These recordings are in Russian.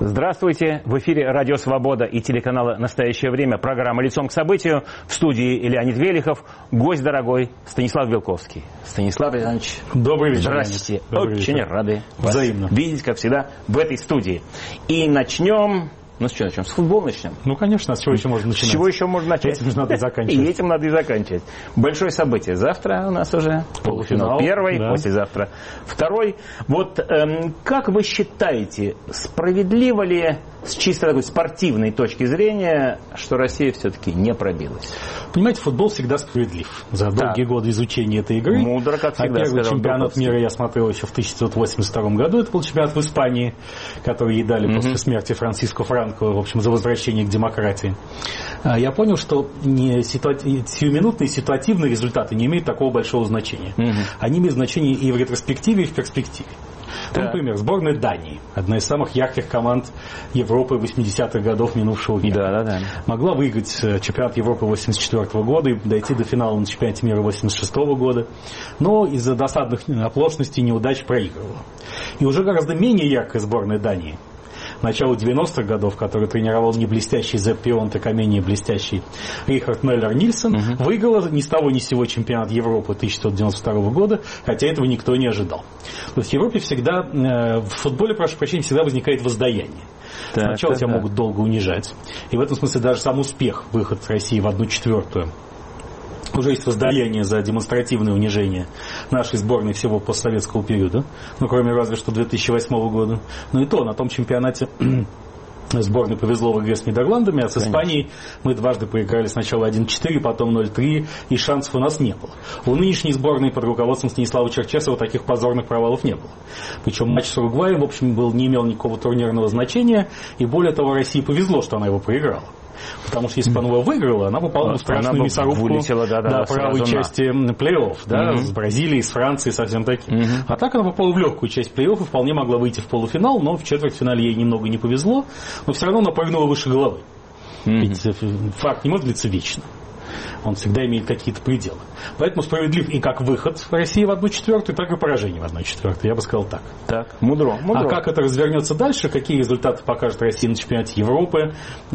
Здравствуйте. В эфире Радио Свобода и телеканала «Настоящее время». Программа «Лицом к событию». В студии Леонид Велихов. Гость дорогой Станислав Белковский. Станислав Александрович. Добрый вечер. Здравствуйте. Добрый Очень вечер. рады вас Взаимно видеть, как всегда, в этой студии. И начнем... Ну, с чего начнем? С футбола начнем? Ну, конечно, с чего еще можно начинать? С чего еще можно начать? Этим же надо и заканчивать. И этим надо и заканчивать. Большое событие. Завтра у нас уже полуфинал. Первый, да. Послезавтра второй. Вот как вы считаете, справедливо ли с чисто такой спортивной точки зрения, что Россия все-таки не пробилась? Понимаете, футбол всегда справедлив. За долгие годы изучения этой игры. Мудро, как всегда. Первый чемпионат мира я смотрел еще в 1982 году. Это был чемпионат в Испании, который ей дали после смерти Франсиско Франко, в общем, за возвращение к демократии. Я понял, что сиюминутные ситуативные результаты не имеют такого большого значения. Они имеют значение и в ретроспективе, и в перспективе. Да. Например, сборная Дании, одна из самых ярких команд Европы 80-х годов минувшего века, могла выиграть чемпионат Европы 84 года и дойти до финала на чемпионате мира 86 года, но из-за досадных оплошностей и неудач проигрывала. И уже гораздо менее яркая сборная Дании, начала 90-х годов, который тренировал не блестящий Зепп Пионтек, а менее блестящий Рихард Меллер-Нильсон, выиграла ни с того ни с сего чемпионат Европы 1992 года, хотя этого никто не ожидал. То есть в Европе всегда, в футболе, прошу прощения, всегда возникает воздаяние. Сначала тебя могут долго унижать. И в этом смысле даже сам успех, выход России в 1/4, уже есть воздаяние за демонстративное унижение нашей сборной всего постсоветского периода, ну, кроме разве что 2008 года. Но и то, на том чемпионате сборной повезло в игре с Нидерландами, а с Испанией мы дважды проиграли сначала 1-4, потом 0-3, и шансов у нас не было. У нынешней сборной под руководством Станислава Черчесова таких позорных провалов не было. Причем матч с Уругваем, в общем, не имел никакого турнирного значения, и более того, России повезло, что она его проиграла. Потому что если бы она его выиграла, она попала в страшную мясорубку правой части плей-офф, с Бразилией, с Францией, совсем таким. А так она попала в легкую часть плей-офф и вполне могла выйти в полуфинал, но в четвертьфинале ей немного не повезло, но все равно она прыгнула выше головы. Ведь факт не может длиться вечно. Он всегда имеет какие-то пределы. Поэтому справедлив и как выход России в 1/4, так и поражение в 1/4. Я бы сказал так. Так, мудро. А как это развернется дальше, какие результаты покажет Россия на чемпионате Европы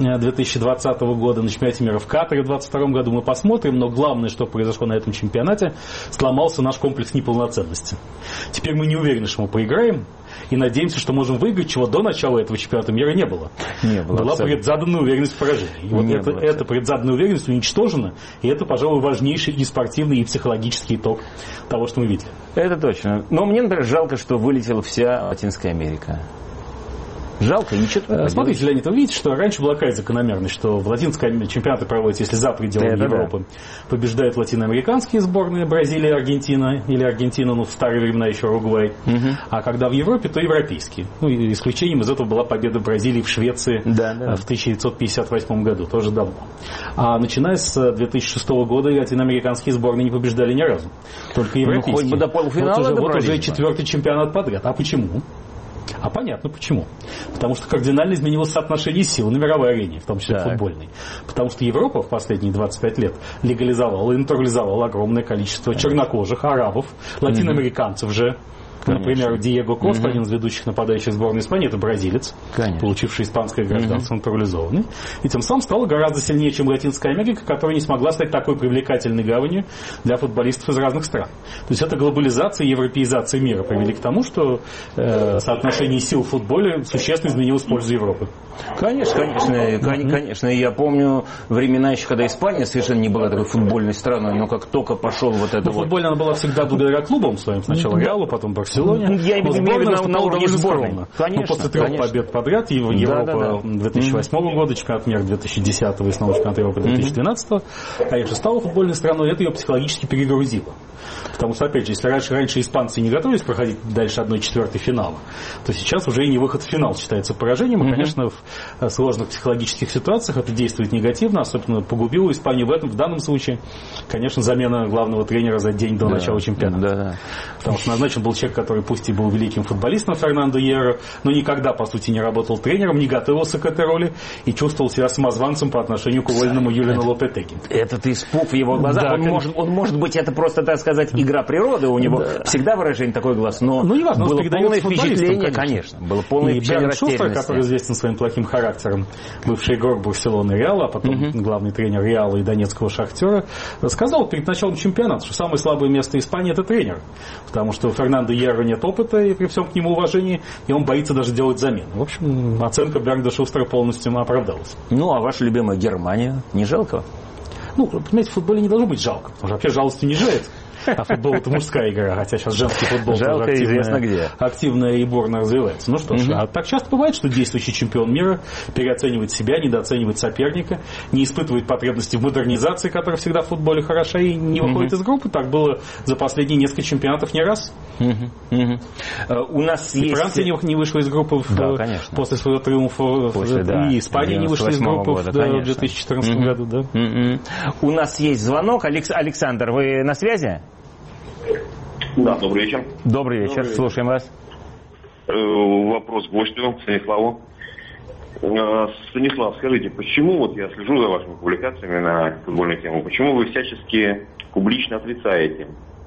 2020 года, на чемпионате мира в Катаре в 2022 году, мы посмотрим. Но главное, что произошло на этом чемпионате, сломался наш комплекс неполноценности. Теперь мы не уверены, что мы проиграем, и надеемся, что можем выиграть, чего до начала этого чемпионата мира не было. Была предзаданная уверенность в поражении. И вот эта предзаданная уверенность уничтожена, и это, пожалуй, важнейший и спортивный, и психологический итог того, что мы видели. Это точно. Но мне, например, жалко, что вылетела вся Латинская Америка. Жалко, ничего. Смотрите, Леонид, вы видите, что раньше была какая закономерность, что в латинской чемпионаты проводятся, если за пределами Европы. Побеждают латиноамериканские сборные, Бразилия, Аргентина, или Аргентина, в старые времена еще Уругвай. А когда в Европе, то европейские. Исключением из этого была победа Бразилии в Швеции в 1958 году, тоже давно. А начиная с 2006 года латиноамериканские сборные не побеждали ни разу. Только европейские. Хоть бы до полуфинала вот уже четвертый чемпионат подряд. А почему? А понятно почему. Потому что кардинально изменилось соотношение сил на мировой арене, в том числе футбольной. Потому что Европа в последние 25 лет легализовала и натурализовала огромное количество чернокожих, арабов, латиноамериканцев же. Например, Диего Коста, один из ведущих нападающих сборной Испании, это бразилец, получивший испанское гражданство, натурализованный. И тем самым стала гораздо сильнее, чем Латинская Америка, которая не смогла стать такой привлекательной гаванью для футболистов из разных стран. То есть эта глобализация и европеизация мира привели к тому, что соотношение сил в футболе существенно изменилось в пользу Европы. Конечно. Я помню времена еще, когда Испания совершенно не была такой футбольной страной, но как только пошел вот это футбольная она была всегда благодаря клубам своим. Сначала Реалу, потом Барселоне. Я имею в виду на уровне сборной. После 3 побед подряд, Европа 2008 года, чемпионат мира 2010 и снова чемпионат Европы 2012, конечно, стала футбольной страной, и это ее психологически перегрузило. Потому что, опять же, если раньше испанцы не готовились проходить дальше 1/4 финала, то сейчас уже и не выход в финал считается поражением. И, конечно, в сложных психологических ситуациях это действует негативно, особенно погубило Испанию в данном случае, конечно, замена главного тренера за день до начала чемпионата. Потому что назначен был человек, который пусть и был великим футболистом Фернандо Йерро, но никогда, по сути, не работал тренером, не готовился к этой роли и чувствовал себя самозванцем по отношению к уволенному Юлиану Лопетеги. Этот испуг в его глазах, да, он может быть, это просто, так сказать, игра природы, у него всегда выражение такой глаз, но неважно, было полное впечатление, конечно, было полное впечатление растерянности. Шустер, который известен своим плохим характером, бывший игрок Барселоны и Реала, а потом главный тренер Реала и Донецкого Шахтера, сказал перед началом чемпионата, что самое слабое место Испании — это тренер, потому что у Фернандо Йерро нет опыта, и при всем к нему уважении, и он боится даже делать замены. В общем, оценка Бернда Шустера полностью оправдалась. Ну, а ваша любимая Германия, не жалко? Ну, понимаете, в футболе не должно быть жалко, потому что вообще жалости не жалеет. А футбол — это мужская игра, хотя сейчас женский футбол жалко, известно где. Активно и бурно развивается. Ну что ж, а так часто бывает, что действующий чемпион мира переоценивает себя, недооценивает соперника, не испытывает потребности в модернизации, которая всегда в футболе хороша, и не выходит из группы. Так было за последние несколько чемпионатов не раз. У нас и Франция не вышла из группы после своего триумфа, и Испания не вышла из группы в 2014 году. Да. У нас есть звонок. Александр, вы на связи? Да, добрый вечер. Добрый вечер, слушаем вас. Вопрос гостю, Станиславу. Станислав, скажите, почему, вот я слежу за вашими публикациями на футбольную тему, почему вы всячески публично отрицаете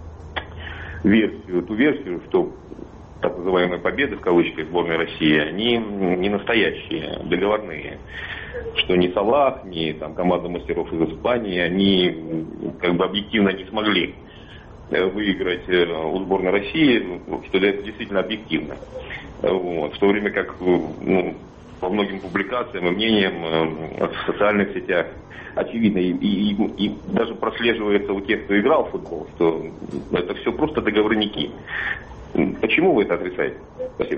ту версию, что так называемые победы, в кавычках, сборной России, они не настоящие, договорные? Что ни Салах, ни там, команда мастеров из Испании, они как бы объективно не смогли выиграть у сборной России, что это действительно объективно. Вот. В то время как по многим публикациям и мнениям в социальных сетях очевидно и даже прослеживается у тех, кто играл в футбол, что это все просто договорники. Почему вы это отрицаете? Спасибо.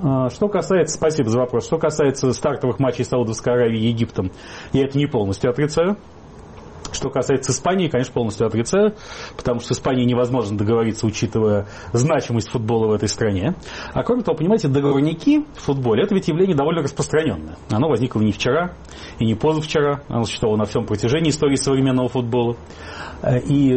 Спасибо за вопрос. Что касается стартовых матчей Саудовской Аравии и Египтом, я это не полностью отрицаю. Что касается Испании, конечно, полностью отрицаю, потому что с Испанией невозможно договориться, учитывая значимость футбола в этой стране. А кроме того, понимаете, договорники в футболе — это ведь явление довольно распространенное. Оно возникло не вчера и не позавчера, оно существовало на всем протяжении истории современного футбола. И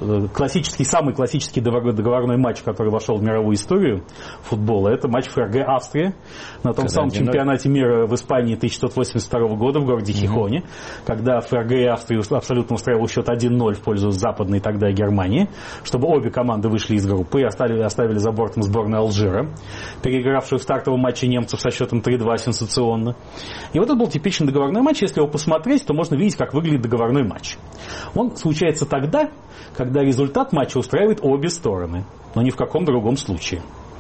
самый классический договорной матч, который вошел в мировую историю футбола, это матч ФРГ-Австрия на том самом чемпионате мира в Испании 1982 года в городе Хихоне, когда ФРГ и Австрия абсолютно устраивал счет 1-0 в пользу западной тогда Германии, чтобы обе команды вышли из группы и оставили за бортом сборную Алжира, переигравшую в стартовом матче немцев со счетом 3-2 сенсационно. И вот это был типичный договорной матч. Если его посмотреть, то можно видеть, как выглядит договорной матч. Он случается тогда, когда результат матча устраивает обе стороны, но ни в каком другом случае.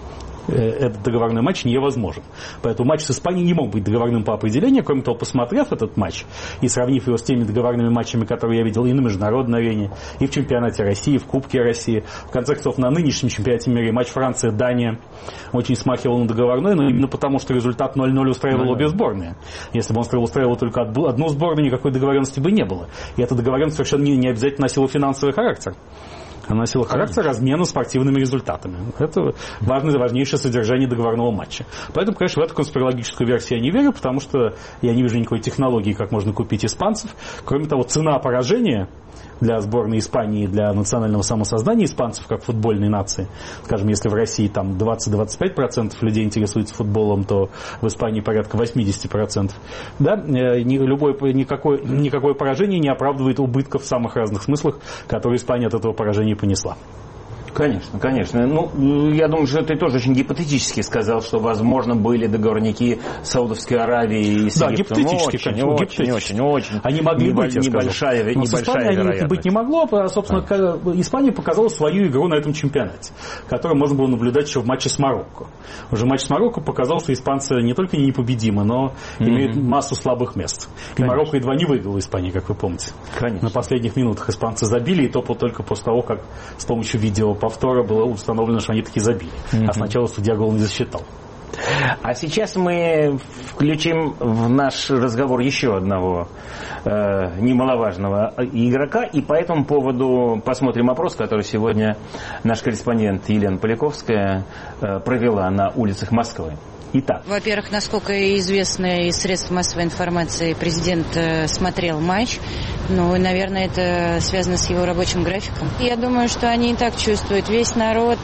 Этот договорной матч невозможен. Поэтому матч с Испанией не мог быть договорным по определению. Кроме того, посмотрев этот матч и сравнив его с теми договорными матчами, которые я видел и на международной арене, и в чемпионате России, и в Кубке России, в конце концов, на нынешнем чемпионате мира матч Франция-Дания очень смахивал на договорной, но именно потому, что результат 0-0 устраивал обе сборные. Если бы он устраивал только одну сборную, никакой договоренности бы не было. И эта договоренность совершенно не обязательно носила финансовый характер. Она носила характер размена спортивными результатами. Это важнейшее содержание договорного матча. Поэтому, конечно, в эту конспирологическую версию я не верю, потому что я не вижу никакой технологии, как можно купить испанцев. Кроме того, цена поражения для сборной Испании, для национального самосоздания испанцев, как футбольной нации, скажем, если в России там 20-25% людей интересуются футболом, то в Испании порядка 80%. Да? Никакое поражение не оправдывает убытков в самых разных смыслах, которые Испания от этого поражения понесла. Конечно, конечно. Ну, я думаю, что ты тоже очень гипотетически сказал, что, возможно, были договорники Саудовской Аравии и с Египтом. Да, гипотетически, конечно. Очень. Они могли быть, я небольшая вероятность. Быть не могло, а, собственно, Испания показала свою игру на этом чемпионате, которую можно было наблюдать еще в матче с Марокко. Уже матч с Марокко показал, что испанцы не только непобедимы, но имеют массу слабых мест. И Марокко едва не выиграл Испании, как вы помните. Конечно. На последних минутах испанцы забили, и то только после того, как с помощью видеоповтора было установлено, что они таки забили. А сначала судья гол не засчитал. А сейчас мы включим в наш разговор еще одного немаловажного игрока, и по этому поводу посмотрим опрос, который сегодня наш корреспондент Елена Поляковская провела на улицах Москвы. Итак. Во-первых, насколько известно из средств массовой информации, президент смотрел матч. Ну, и, наверное, это связано с его рабочим графиком. Я думаю, что они и так чувствуют. Весь народ,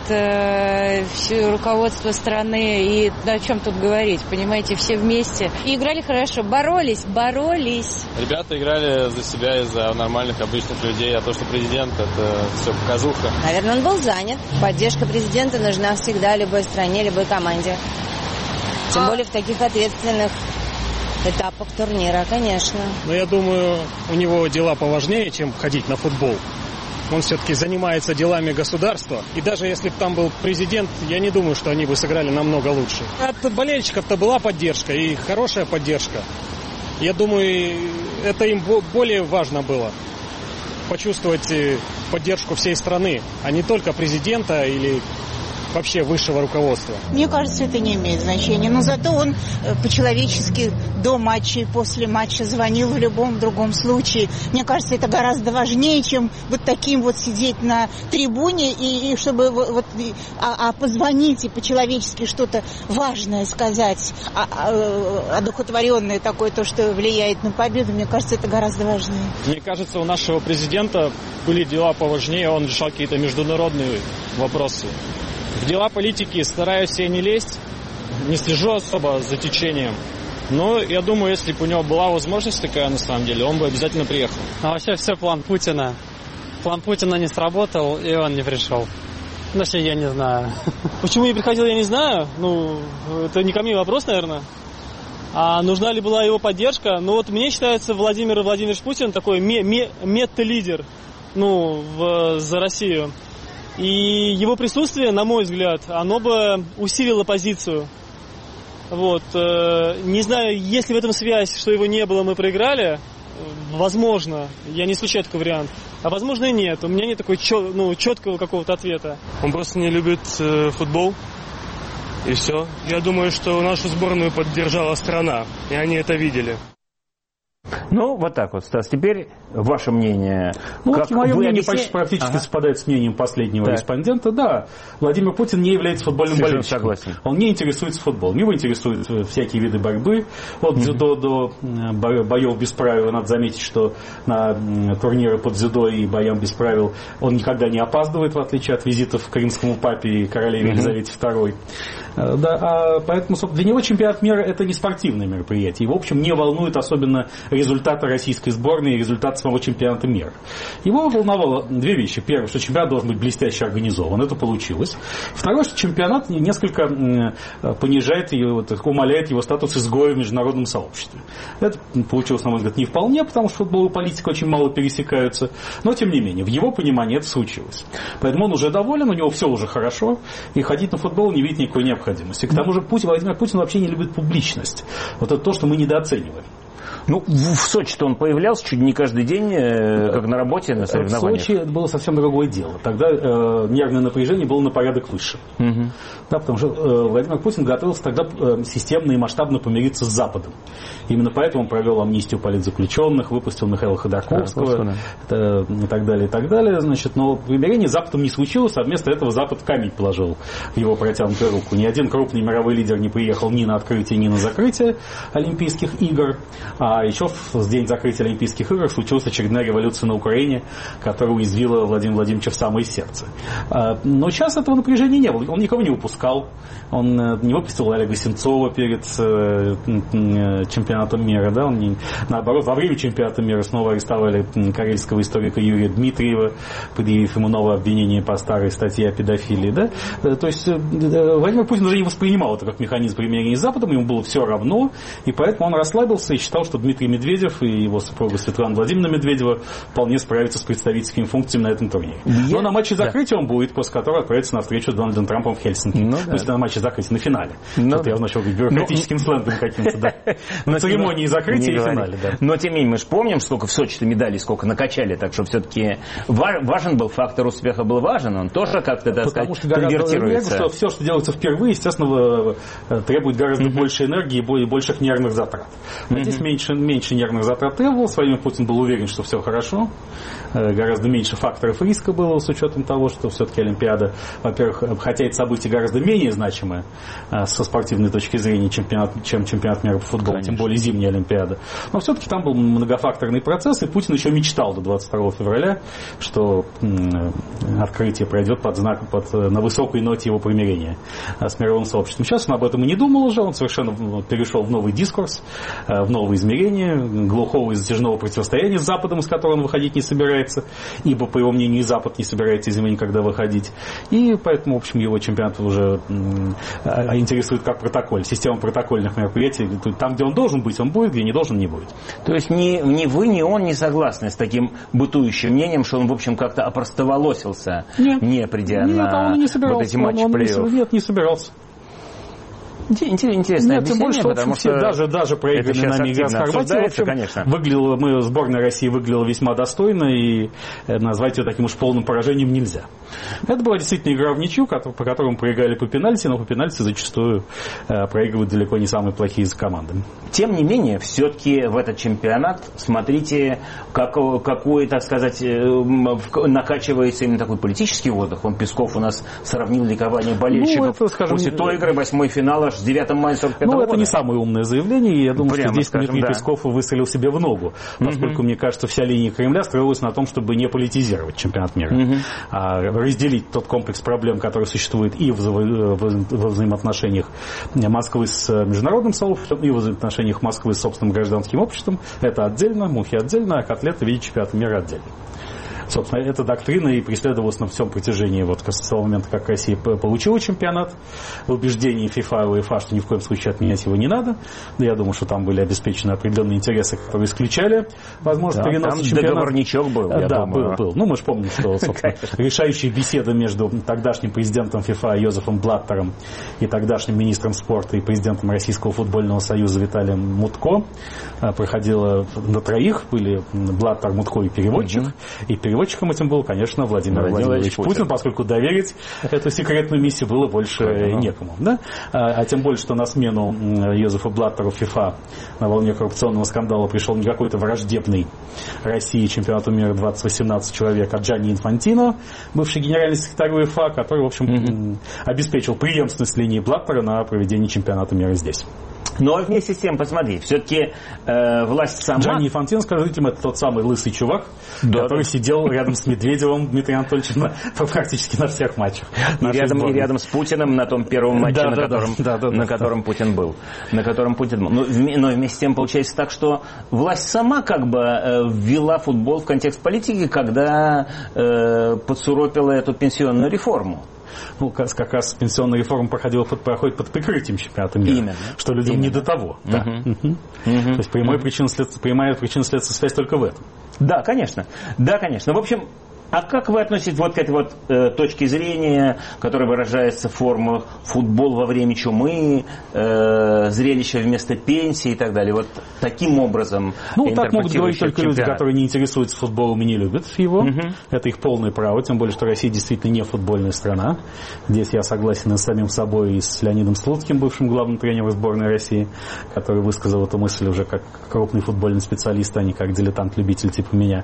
все руководство страны. И о чем тут говорить, понимаете, все вместе. И играли хорошо, боролись. Ребята играли за себя и за нормальных, обычных людей. А то, что президент, это все показуха. Наверное, он был занят. Поддержка президента нужна всегда любой стране, любой команде. Тем более в таких ответственных этапах турнира, конечно. Но я думаю, у него дела поважнее, чем ходить на футбол. Он все-таки занимается делами государства. И даже если бы там был президент, я не думаю, что они бы сыграли намного лучше. От болельщиков-то была поддержка, и хорошая поддержка. Я думаю, это им более важно было. Почувствовать поддержку всей страны, а не только президента или вообще высшего руководства. Мне кажется, это не имеет значения. Но зато он по-человечески до матча и после матча звонил в любом другом случае. Мне кажется, это гораздо важнее, чем вот таким вот сидеть на трибуне и чтобы позвонить и по-человечески что-то важное сказать, одухотворенное такое, то, что влияет на победу. Мне кажется, это гораздо важнее. Мне кажется, у нашего президента были дела поважнее, он решал какие-то международные вопросы. В дела политики стараюсь я не лезть, не слежу особо за течением. Но я думаю, если бы у него была возможность такая, на самом деле, он бы обязательно приехал. А вообще все план Путина. План Путина не сработал, и он не пришел. Вообще я не знаю. Почему не приходил, я не знаю. Ну, это не ко мне вопрос, наверное. А нужна ли была его поддержка? Ну вот мне считается Владимир Владимирович Путин такой мета-лидер, за Россию. И его присутствие, на мой взгляд, оно бы усилило позицию. Вот. Не знаю, есть ли в этом связь, что его не было, мы проиграли. Возможно. Я не исключаю такой вариант. А возможно и нет. У меня нет такой четкого какого-то ответа. Он просто не любит футбол. И все. Я думаю, что нашу сборную поддержала страна. И они это видели. Ну, вот так вот, Стас. Теперь ваше мнение. Мое мнение практически совпадает с мнением последнего респондента. Да, Владимир Путин не является футбольным болельщиком. Согласен. Он не интересуется футболом. Его интересуют всякие виды борьбы. От дзюдо до боев без правил. Надо заметить, что на турниры по дзюдо и боям без правил он никогда не опаздывает, в отличие от визитов к римскому папе и королеве Елизавете II. Да, поэтому для него чемпионат мира — это не спортивное мероприятие. И, в общем, не волнует особенно результаты российской сборной и результаты самого чемпионата мира. Его волновало две вещи. Первое, что чемпионат должен быть блестяще организован. Это получилось. Второе, что чемпионат несколько понижает его, умаляет его статус изгоя в международном сообществе. Это получилось, на мой взгляд, не вполне, потому что футбол и политика очень мало пересекаются. Но, тем не менее, в его понимании это случилось. Поэтому он уже доволен, у него все уже хорошо. И ходить на футбол не видит никакой необходимости. К тому же Владимир Путин вообще не любит публичность. Вот это то, что мы недооцениваем. Ну, в Сочи-то он появлялся чуть не каждый день, как на работе, на соревнованиях. В Сочи это было совсем другое дело. Тогда нервное напряжение было на порядок выше. Да, потому что Владимир Путин готовился тогда системно и масштабно помириться с Западом. Именно поэтому он провел амнистию политзаключенных, выпустил Михаила Ходорковского и так далее, и так далее. Значит, но примирение с Западом не случилось, а вместо этого Запад камень положил в его протянутую руку. Ни один крупный мировой лидер не приехал ни на открытие, ни на закрытие Олимпийских игр. А еще в день закрытия Олимпийских игр случилась очередная революция на Украине, которая уязвила Владимира Владимировича в самое сердце. Но сейчас этого напряжения не было. Он никого не упускал. Он не выпустил Олега Сенцова перед чемпионатом мира. Да? Он наоборот, во время чемпионата мира снова арестовали карельского историка Юрия Дмитриева, предъявив ему новое обвинение по старой статье о педофилии. Да? То есть Владимир Путин уже не воспринимал это как механизм примирения с Западом, ему было все равно, и поэтому он расслабился и считал, что Дмитрий Медведев и его супруга Светлана Владимировна Медведева вполне справятся с представительскими функциями на этом турнире. Но на матче закрытия он будет, после которого отправится на встречу с Дональдом Трампом в Хельсинки. То есть на матче закрытия, на финале. Тут я начал говорить бюрократическим сленгом каким-то, да. На церемонии закрытия и финале, да. Но тем не менее, мы же помним, сколько в Сочи-то медалей, сколько накачали, так что все-таки важен был фактор успеха, был важен, он тоже как-то, так сказать, конвертируется. Потому что все, что делается впервые, естественно, требует гораздо больше энергии и больших нервных затрат. А здесь меньше меньше нервных затрат требовалось. В свое время Путин был уверен, что все хорошо. Гораздо меньше факторов риска было с учетом того, что все-таки Олимпиада, во-первых, хотя эти события гораздо менее значимые со спортивной точки зрения, чем чемпионат мира по футболу, конечно, тем более зимняя Олимпиада. Но все-таки там был многофакторный процесс, и Путин еще мечтал до 22 февраля, что открытие пройдет на высокой ноте его примирения с мировым сообществом. Сейчас он об этом и не думал уже, он совершенно перешел в новый дискурс, в новые измерения, глухого и затяжного противостояния с Западом, из которого он выходить не собирается, ибо, по его мнению, и Запад не собирается из него никогда выходить. И поэтому, в общем, его чемпионат уже интересует как протоколь, система протокольных мероприятий. Там, где он должен быть, он будет, где не должен, не будет. То есть ни вы, ни он не согласны с таким бытующим мнением, что он, в общем, как-то опростоволосился, не придя на вот эти матчи плей-офф? Нет, не собирался. Интересное объяснение, потому что даже проигранный нами игра с Хорватией, сборная России выглядела весьма достойно, и назвать ее таким уж полным поражением нельзя. Это была действительно игра в ничью, по которому проиграли по пенальти, но по пенальти зачастую проигрывают далеко не самые плохие из команды. Тем не менее, все-таки в этот чемпионат, смотрите, какой, так сказать, накачивается именно такой политический воздух. Песков у нас сравнил ликование болельщиков после той игры, 8-й финала, аж с 9 мая 1945 года. Это не самое умное заявление, и я думаю, что здесь Дмитрий Песков выстрелил себе в ногу, поскольку, мне кажется, вся линия Кремля строилась на том, чтобы не политизировать чемпионат мира, а разделить тот комплекс проблем, который существует и во взаимоотношениях Москвы с международным сообществом, и во взаимоотношениях Москвы с собственным гражданским обществом. Это отдельно, мухи отдельно, а котлеты в виде чемпионата мира отдельно. Собственно, эта доктрина и преследовалась на всем протяжении с того момента, как Россия получила чемпионат. В убеждении ФИФА и УЕФА, что ни в коем случае отменять его не надо. Я думаю, что там были обеспечены определенные интересы, которые исключали возможность переноса чемпионата. Договорничок был, я думаю. Был. Мы же помним, что, собственно, решающая беседа между тогдашним президентом ФИФА Йозефом Блаттером и тогдашним министром спорта и президентом Российского футбольного союза Виталием Мутко проходила на троих. Были Блаттер, Мутко и переводчик. И переводчиком этим был, конечно, Владимир Владимирович Путин, поскольку доверить эту секретную миссию было больше некому. Да? А тем более, что на смену Йозефу Блаттеру ФИФА на волне коррупционного скандала пришел не какой-то враждебный России чемпионату мира 2018 человек, а Джанни Инфантино, бывший генеральный секретарь УЕФА, который, в общем, обеспечил преемственность линии Блаттера на проведение чемпионата мира здесь. Но вместе с тем, посмотри, все-таки власть сама... Джанни Инфантино, скажите им, это тот самый лысый чувак, который сидел рядом с Медведевым Дмитрием Анатольевичем практически на всех матчах. И рядом с Путиным на том первом матче, на котором Путин был. Но вместе с тем получается так, что власть сама как бы ввела футбол в контекст политики, когда подсуропила эту пенсионную реформу. Как раз пенсионная реформа проходит под прикрытием чемпионата мира. Именно. Что людям не до того. Да. То есть прямая причинно-следственная связь только в этом. Да, конечно. В общем, а как вы относитесь вот к этой вот точке зрения, которая выражается в формах футбол во время чумы, зрелище вместо пенсии и так далее? Вот таким образом. Так могут говорить только люди, которые не интересуются футболом и не любят его. Это их полное право, тем более, что Россия действительно не футбольная страна. Здесь я согласен и с самим собой, и с Леонидом Слуцким, бывшим главным тренером сборной России, который высказал эту мысль уже как крупный футбольный специалист, а не как дилетант-любитель типа меня.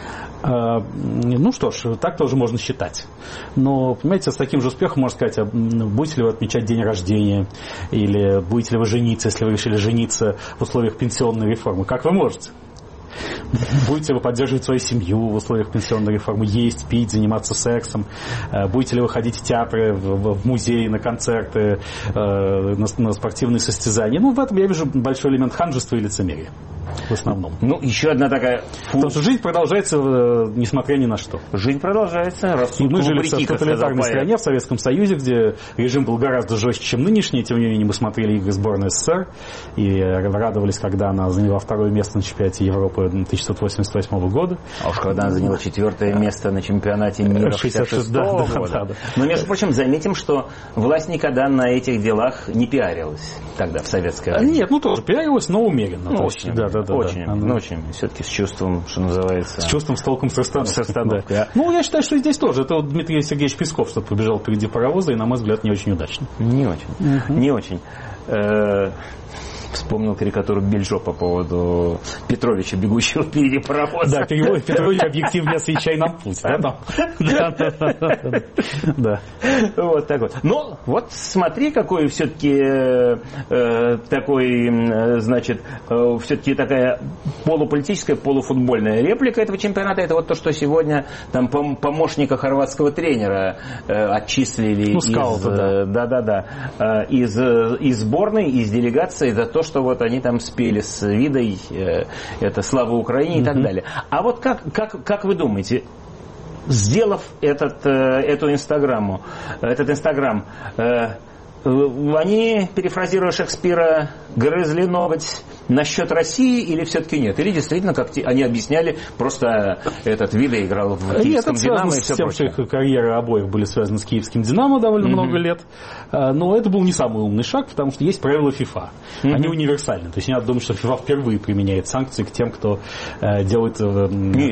Что ж, так тоже можно считать. Но, понимаете, с таким же успехом можно сказать, будете ли вы отмечать день рождения, или будете ли вы жениться, если вы решили жениться в условиях пенсионной реформы. Как вы можете? Будете ли вы поддерживать свою семью в условиях пенсионной реформы, есть, пить, заниматься сексом? Будете ли вы ходить в театры, в музеи, на концерты, на спортивные состязания? В этом я вижу большой элемент ханжества и лицемерия. В основном. Еще одна такая... Потому что жизнь продолжается, несмотря ни на что. Жизнь продолжается. И мы жили в тоталитарной стране, в Советском Союзе, где режим был гораздо жестче, чем нынешний. Тем не менее, мы смотрели игры сборной СССР и радовались, когда она заняла второе место на чемпионате Европы 1988 года. А уж когда она заняла 4-е место на чемпионате мира 1966 года. Но, между прочим, заметим, что власть никогда на этих делах не пиарилась тогда, в советское время. Нет, тоже пиарилась, но умеренно. Очень. Очень. Все-таки с чувством, что называется. С чувством, с толком, с расстановкой. Да. Я считаю, что здесь тоже. Это Дмитрий Сергеевич Песков, что побежал впереди паровоза, и, на мой взгляд, не очень удачно. Не очень. Вспомнил карикатуру Бельжо по поводу Петровича, бегущего впереди паровоза. Да, Петрович объективно освещай нам путь. Да. Вот так вот. Но вот смотри, какой все-таки такой, значит, все-таки такая полуполитическая, полуфутбольная реплика этого чемпионата. Это вот то, что сегодня там помощника хорватского тренера отчислили из сборной, из делегации за то, что вот они там спели с Видой это «Слава Украине» и так далее. А вот как вы думаете, сделав этот Инстаграм, они, перефразируя Шекспира, грызли ноготь насчет России или все-таки нет? Или действительно, как они объясняли, просто этот Вида играл в киевском «Динамо» и все прочее? Их карьеры обоих были связаны с киевским «Динамо» довольно много лет. Но это был не самый умный шаг, потому что есть правила ФИФА. Они универсальны. То есть не надо думать, что ФИФА впервые применяет санкции к тем, кто делает от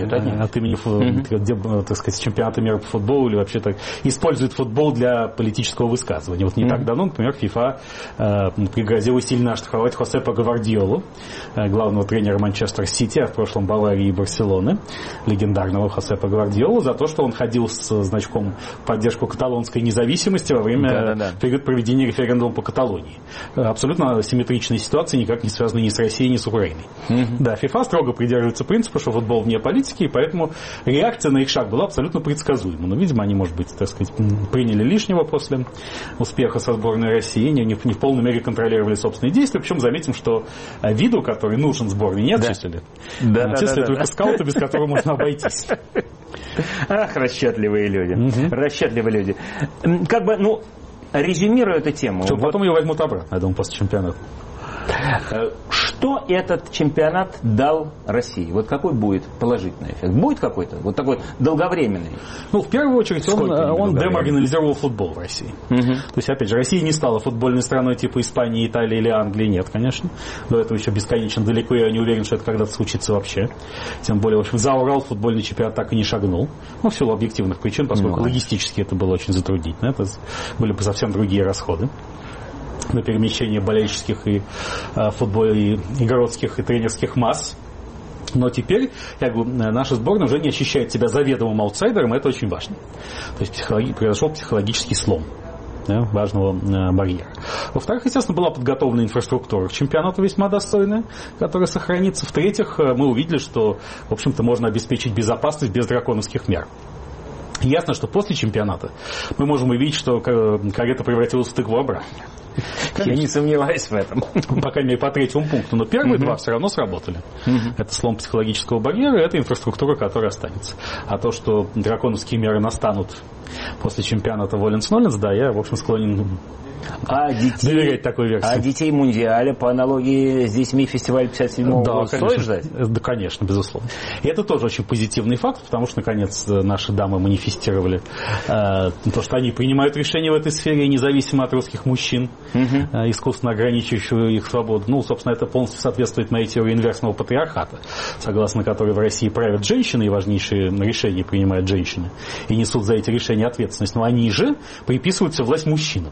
имени, так сказать, чемпионата мира по футболу или вообще так использует футбол для политического высказывания. Вот не так давно, например, ФИФА пригрозила сильно оштрафовать Хосепа Гвардиолу, главного тренера Манчестер Сити, а в прошлом Баварии и Барселоны, легендарного Хосепа Гвардиолу, за то, что он ходил с значком в поддержку каталонской независимости во время период проведения референдума по Каталонии. Абсолютно симметричные ситуации, никак не связанные ни с Россией, ни с Украиной. Да, ФИФА строго придерживается принципа, что футбол вне политики, и поэтому реакция на их шаг была абсолютно предсказуема. Но, видимо, они, может быть, так сказать, приняли лишнего после успеха со сборной России, не в полной мере контролировали собственные действия. Причем заметим, что Виду, который нужен сборной, не отчислили. Отчислили только скаута, без которого можно обойтись. Ах, расчетливые люди. Расчетливые люди. Как бы, резюмируя эту тему. Потом ее возьмут обратно, я думаю, после чемпионата. Что этот чемпионат дал России? Вот какой будет положительный эффект? Будет какой-то? Вот такой долговременный? В первую очередь он демаргинализировал футбол в России. То есть, опять же, Россия не стала футбольной страной типа Испании, Италии или Англии. Нет, конечно. До этого еще бесконечно далеко, и я не уверен, что это когда-то случится вообще. Тем более, в общем, за Урал футбольный чемпионат так и не шагнул. В силу объективных причин, поскольку логистически это было очень затруднительно. Это были бы совсем другие расходы на перемещение болельщических и игрокских и тренерских масс. Но теперь, наша сборная уже не ощущает себя заведомым аутсайдером, и это очень важно. То есть произошел психологический слом важного барьера. Во-вторых, естественно, была подготовлена инфраструктура к чемпионату весьма достойная, которая сохранится. В-третьих, мы увидели, что, в общем-то, можно обеспечить безопасность без драконовских мер. Ясно, что после чемпионата мы можем увидеть, что карета превратилась в тыкву обратно. Я не сомневаюсь в этом. По крайней мере, по третьему пункту. Но первые два все равно сработали. Это слом психологического барьера, это инфраструктура, которая останется. А то, что драконовские меры настанут после чемпионата Воленс-Ноленс, да, я, в общем, склонен доверять такой версии. А детей Мундиаля, по аналогии с детьми фестиваля 57-го года, стоит ждать? Да, конечно, безусловно. И это тоже очень позитивный факт, потому что, наконец, наши дамы манифестировали то, что они принимают решения в этой сфере, независимо от русских мужчин, искусственно ограничивающих их свободу. Собственно, это полностью соответствует моей теории инверсного патриархата, согласно которой в России правят женщины, и важнейшие решения принимают женщины, и несут за эти решения ответственность. Но они же приписываются власть мужчинам.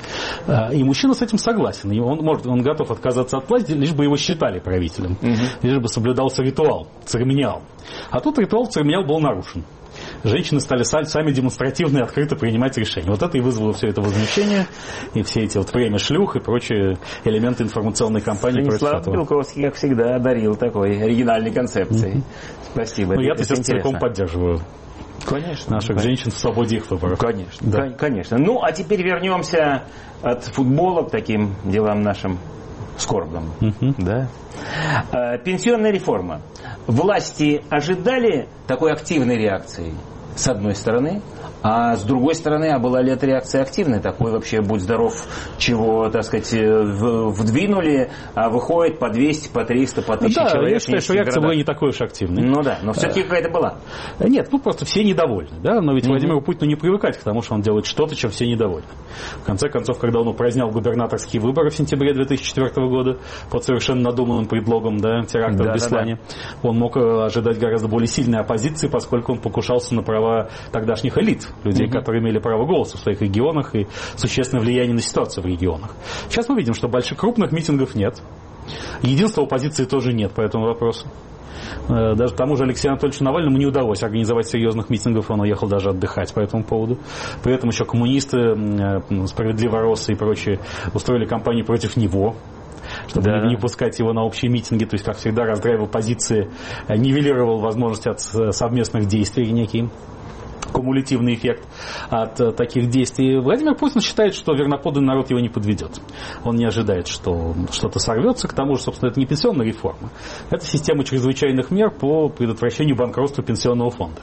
И мужчина с этим согласен. Он готов отказаться от власти, лишь бы его считали правителем. Лишь бы соблюдался ритуал, церемониал. А тут ритуал, церемониал был нарушен. Женщины стали сами демонстративно и открыто принимать решения. Вот это и вызвало все это возмущение, и все эти время шлюх и прочие элементы информационной кампании против этого. Станислав Белковский, как всегда, одарил такой оригинальной концепцией. Спасибо. Я-то целиком поддерживаю. Конечно. Наших женщин в свободе их выборов. Конечно, да. Конечно. А теперь вернемся от футбола к таким делам нашим скорбным. Да? Пенсионная реформа. Власти ожидали такой активной реакции, с одной стороны, а с другой стороны, была ли эта реакция активной? Такой вообще, будь здоров, чего, так сказать, вдвинули, а выходит по 200, по 300, по 1000 человек. Я считаю, что реакция была не такой уж активной. Но все-таки какая-то была. Нет, просто все недовольны. Да? Но ведь Владимиру Путину не привыкать к тому, что он делает что-то, чем все недовольны. В конце концов, когда он упразднял губернаторские выборы в сентябре 2004 года под совершенно надуманным предлогом теракта в Беслане, он мог ожидать гораздо более сильной оппозиции, поскольку он покушался на права тогдашних элит. Людей, которые имели право голоса в своих регионах и существенное влияние на ситуацию в регионах. Сейчас мы видим, что крупных митингов нет. Единства оппозиции тоже нет по этому вопросу. Даже тому же Алексею Анатольевичу Навальному не удалось организовать серьезных митингов, он уехал даже отдыхать по этому поводу. При этом еще коммунисты, справедливоросы и прочие устроили кампанию против него, чтобы не пускать его на общие митинги, то есть, как всегда, раздраивал позиции, нивелировал возможности от совместных действий, некий кумулятивный эффект от таких действий. Владимир Путин считает, что верноподданный народ его не подведет. Он не ожидает, что что-то сорвется. К тому же, собственно, это не пенсионная реформа. Это система чрезвычайных мер по предотвращению банкротства пенсионного фонда.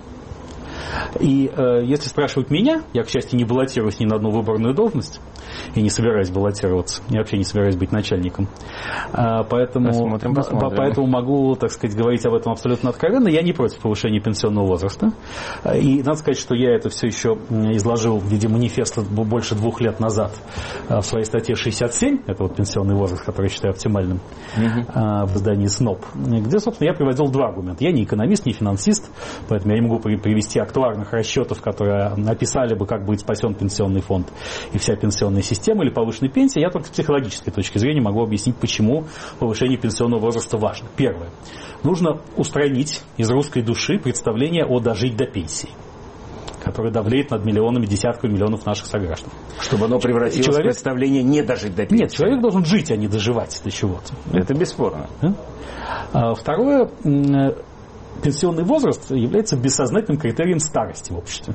И если спрашивают меня, я, к счастью, не баллотируюсь ни на одну выборную должность и не собираюсь баллотироваться, я вообще не собираюсь быть начальником. Поэтому могу, так сказать, говорить об этом абсолютно откровенно. Я не против повышения пенсионного возраста. И надо сказать, что я это все еще изложил в виде манифеста больше 2 лет назад в своей статье 67, это вот пенсионный возраст, который я считаю оптимальным, в издании СНОП, где, собственно, я приводил 2 аргумента. Я не экономист, не финансист, поэтому я не могу привести актуарных расчетов, которые описали бы, как будет спасен пенсионный фонд и вся пенсионная система или повышенной пенсии. Я только с психологической точки зрения могу объяснить, почему повышение пенсионного возраста важно. Первое. Нужно устранить из русской души представление о дожить до пенсии, которое давлеет над миллионами, десятками миллионов наших сограждан. Чтобы оно превратилось в представление не дожить до пенсии. Нет, человек должен жить, а не доживать до чего-то. Это бесспорно. Второе. Пенсионный возраст является бессознательным критерием старости в обществе.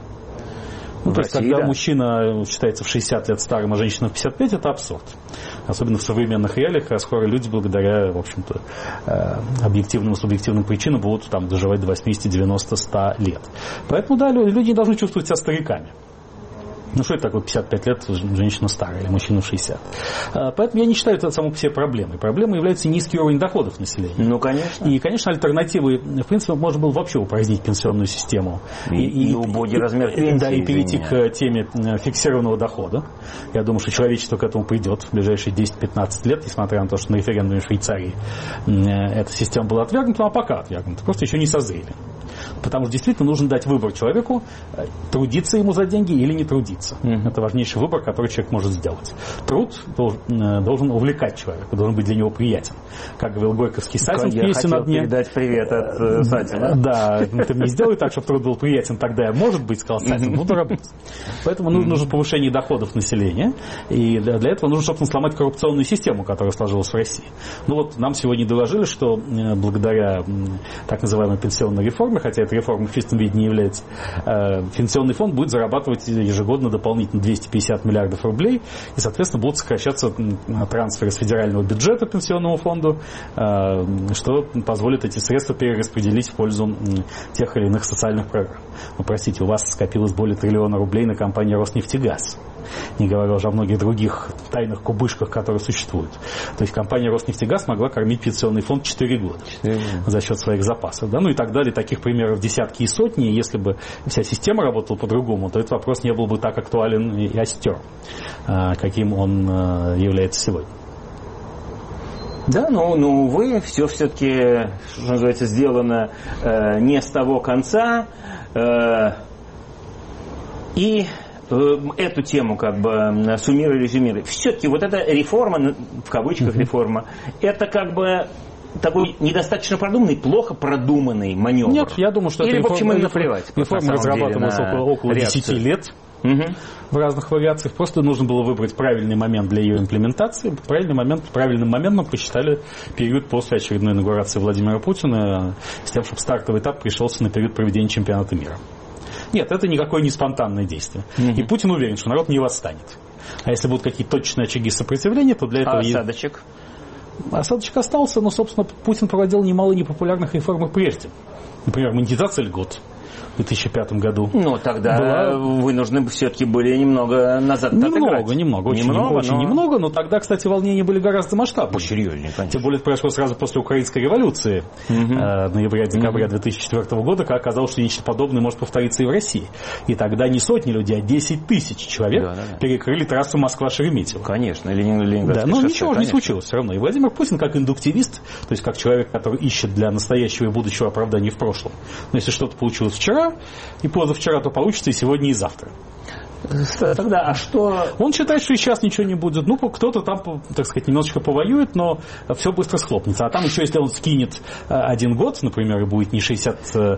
То есть, когда мужчина считается в 60 лет старым, а женщина в 55, это абсурд. Особенно в современных реалиях, а скоро люди, благодаря, в общем-то, объективным и субъективным причинам, будут там доживать до 80, 90, 100 лет. Поэтому, да, люди не должны чувствовать себя стариками. Ну, что это такое 55 лет, женщина старая или мужчина в 60. Поэтому я не считаю это само по себе проблемой. Проблемой является низкий уровень доходов населения. Ну, конечно. И, конечно, альтернативой, в принципе, можно было вообще упразднить пенсионную систему. И убогий размер пенсии. Да, и перейти к теме фиксированного дохода. Я думаю, что человечество к этому придет в ближайшие 10-15 лет, несмотря на то, что на референдуме в Швейцарии эта система была отвергнута, а пока отвергнута. Просто еще не созрели. Потому что действительно нужно дать выбор человеку, трудиться ему за деньги или не трудиться. Это важнейший выбор, который человек может сделать. Труд должен увлекать человека, должен быть для него приятен. Как говорил Горьковский Сатин в пьесе на дне. Я хотел передать привет от Сатина. Да, ты мне сделай так, чтобы труд был приятен, тогда я, может быть, сказал Сатин, буду работать. Поэтому нужно повышение доходов населения, и для этого нужно, собственно, сломать коррупционную систему, которая сложилась в России. Ну вот нам сегодня доложили, что благодаря так называемой пенсионной реформе, хотя эта реформа в чистом виде не является, пенсионный фонд будет зарабатывать ежегодно дополнительно 250 миллиардов рублей, и, соответственно, будут сокращаться трансферы с федерального бюджета пенсионному фонду, что позволит эти средства перераспределить в пользу тех или иных социальных программ. Ну, простите, у вас скопилось более 1 триллиона рублей на компанию «Роснефтегаз», не говоря уже о многих других тайных кубышках, которые существуют. То есть компания «Роснефтегаз» могла кормить пенсионный фонд 4 года за счет своих запасов. Да? Ну и так далее. Таких примеров десятки и сотни. И если бы вся система работала по-другому, то этот вопрос не был бы так актуален и остер, каким он является сегодня. Да, но увы, все все-таки, что называется, сделано не с того конца. И эту тему как бы суммируя, резюмируя. Все-таки вот эта реформа, в кавычках реформа, это как бы такой недостаточно продуманный, плохо продуманный маневр. Нет, я думаю, что или, в общем, им наплевать. Реформа разрабатывалась около 10 лет. В разных вариациях. Просто нужно было выбрать правильный момент для ее имплементации. Правильным моментом посчитали период после очередной инаугурации Владимира Путина, с тем, чтобы стартовый этап пришелся на период проведения чемпионата мира. Нет, это никакое не спонтанное действие. И Путин уверен, что народ не восстанет. А если будут какие-то точечные очаги сопротивления, то для этого... осадочек? Осадочек остался, но, собственно, Путин проводил немало непопулярных реформ прежде. Например, монетизация льгот в 2005 году. Ну, тогда вынуждены все-таки были немного назад отыграть. Очень немного, но тогда, кстати, волнения были гораздо масштабнее. Посерьезнее, конечно. Тем более, это произошло сразу после Украинской революции ноября-декабря 2004 года, когда оказалось, что нечто подобное может повториться и в России. И тогда не сотни людей, а 10 тысяч человек перекрыли трассу Москва-Шереметьево. Конечно, Ленинградское шоссе. Но ничего же не случилось все равно. И Владимир Путин, как индуктивист, то есть как человек, который ищет для настоящего и будущего оправдания в прошлом. Но если что-то получилось вчера и позавчера, то получится и сегодня, и завтра. Тогда, а что... Он считает, что и сейчас ничего не будет. Ну, кто-то там, так сказать, немножечко повоюет, но все быстро схлопнется. А там еще, если он скинет 1 год, например, и будет не 65-63,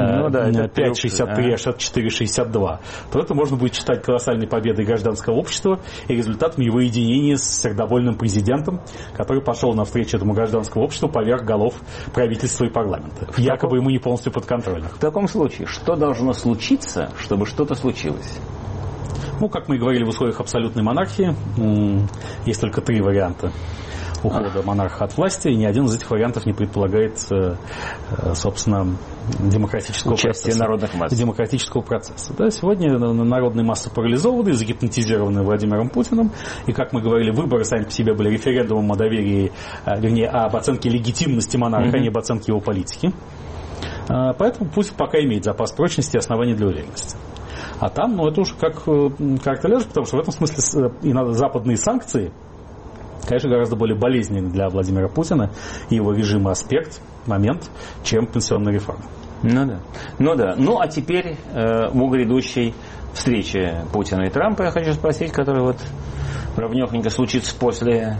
а 64-62, то это можно будет считать колоссальной победой гражданского общества и результатом его единения с сердобольным президентом, который пошел навстречу этому гражданскому обществу поверх голов правительства и парламента. Якобы ему не полностью подконтрольно. В таком случае, что должно случиться, чтобы что-то случилось? Ну, как мы и говорили, в условиях абсолютной монархии есть только 3 варианта ухода монарха от власти, и ни один из этих вариантов не предполагает, собственно, демократического участия народных масс. Демократического процесса. Да, сегодня народные массы парализованы, загипнотизированы Владимиром Путиным, и, как мы говорили, выборы сами по себе были референдумом о доверии, вернее, об оценке легитимности монарха, а не об оценке его политики. Поэтому пусть пока имеет запас прочности и основания для уверенности. А там, ну, это уже как-то ляжет, потому что в этом смысле и западные санкции, конечно, гораздо более болезненны для Владимира Путина и его режима момент, чем пенсионная реформа. Ну да. Ну, а теперь в грядущей встрече Путина и Трампа я хочу спросить, которая вот равнёхонько случится после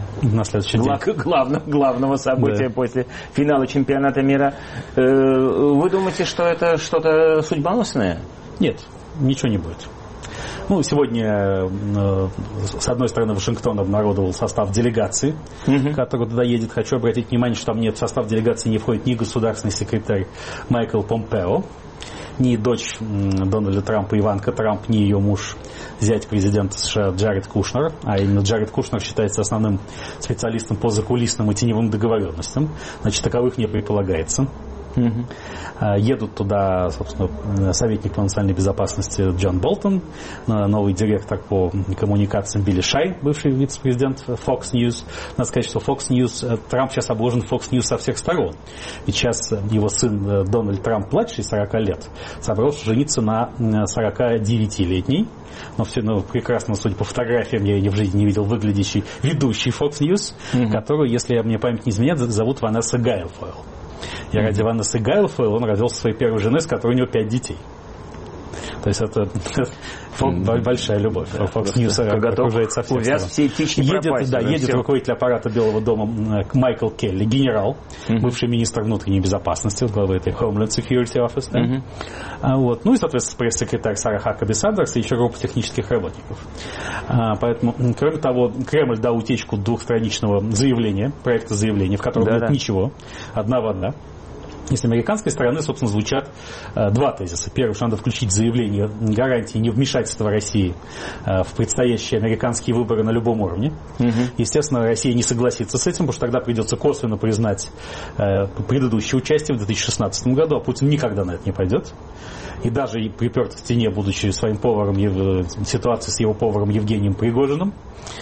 главного события, после финала чемпионата мира. Вы думаете, что это что-то судьбоносное? Нет. Ничего не будет. Ну, сегодня, с одной стороны, Вашингтон обнародовал состав делегации, который туда едет. Хочу обратить внимание, что там в состав делегации не входит ни государственный секретарь Майкл Помпео, ни дочь Дональда Трампа Иванка Трамп, ни ее муж, зять президента США Джаред Кушнер. А именно Джаред Кушнер считается основным специалистом по закулисным и теневым договоренностям. Значит, таковых не предполагается. Едут туда, собственно, советник по национальной безопасности Джон Болтон, новый директор по коммуникациям Билли Шай, бывший вице-президент Fox News. Надо сказать, что Fox News, Трамп сейчас обложен Fox News со всех сторон. Ведь сейчас его сын Дональд Трамп, младший, 40 лет, собрался жениться на 49-летней, но все прекрасно, судя по фотографиям, я ее в жизни не видел, выглядящий ведущий Fox News, которую, если мне память не изменяет, зовут Ванесса Гайлфойл. И ради Ванессы Гайлфойл он родился своей первой женой, с которой у него 5 детей. То есть это большая любовь. Fox News окружает со всех сторон. Едет руководитель аппарата Белого дома Майкл Келли, генерал, бывший министр внутренней безопасности, главы этой Homeland Security Office. Вот. Ну и, соответственно, пресс-секретарь Сара Хакаби Сандерс и еще группа технических работников. Поэтому, кроме того, Кремль дал утечку двухстраничного заявления, проекта заявления, в котором нет ничего, одна в одна. И с американской стороны, собственно, звучат 2 тезиса. Первый, что надо включить заявление гарантии невмешательства России в предстоящие американские выборы на любом уровне. Естественно, Россия не согласится с этим, потому что тогда придется косвенно признать предыдущее участие в 2016 году, а Путин никогда на это не пойдет. И даже приперт к стене, будучи своим поваром, в ситуации с его поваром Евгением Пригожиным,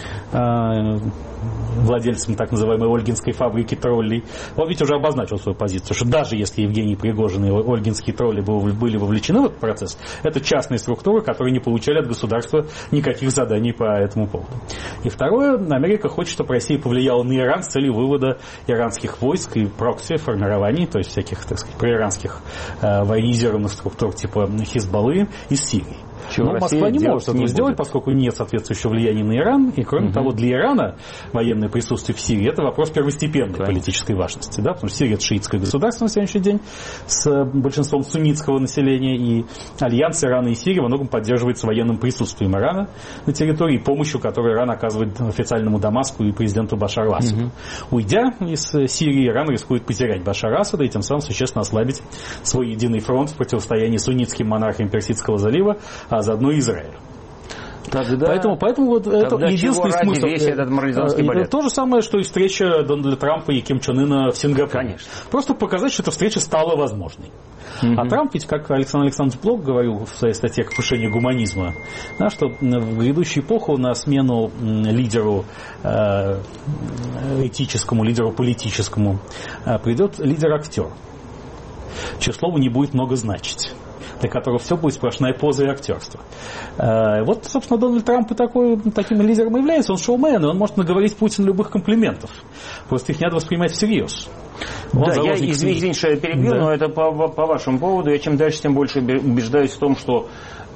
владельцем так называемой Ольгинской фабрики троллей, он ведь уже обозначил свою позицию, что даже если Евгений Пригожин и Ольгинские тролли были вовлечены в этот процесс, это частные структуры, которые не получали от государства никаких заданий по этому поводу. И второе, Америка хочет, чтобы Россия повлияла на Иран с целью вывода иранских войск и прокси формирований, то есть всяких, так сказать, проиранских военизированных структур типа Хизбаллы из Сирии. Но Москва не может этого сделать, поскольку нет соответствующего влияния на Иран. И, кроме того, для Ирана военное присутствие в Сирии – это вопрос первостепенной политической важности. Да? Потому что Сирия – это шиитское государство на сегодняшний день с большинством суннитского населения. И альянс Ирана и Сирии во многом поддерживается военным присутствием Ирана на территории и помощью, которую Иран оказывает официальному Дамаску и президенту Башару Асаду. Уйдя из Сирии, Иран рискует потерять Башара Асада и тем самым существенно ослабить свой единый фронт в противостоянии суннитским монархам Персидского залива, а заодно и Израилю. Поэтому вот это единственный смысл. Это то же самое, что и встреча Дональда Трампа и Ким Чен Ына в Сингапуре. Конечно. Просто показать, что эта встреча стала возможной. А Трамп ведь, как Александр Александрович Блок говорил в своей статье «Крушение гуманизма», да, что в грядущую эпоху на смену лидеру этическому, лидеру политическому придет лидер-актер, чье слово не будет много значить, для которого все будет сплошная поза и актерство. Вот, собственно, Дональд Трамп и таким лидером и является. Он шоумен, и он может наговорить Путину любых комплиментов. Просто их не надо воспринимать всерьез. Я извините, что я перебил, но это по вашему поводу. Я чем дальше, тем больше убеждаюсь в том, что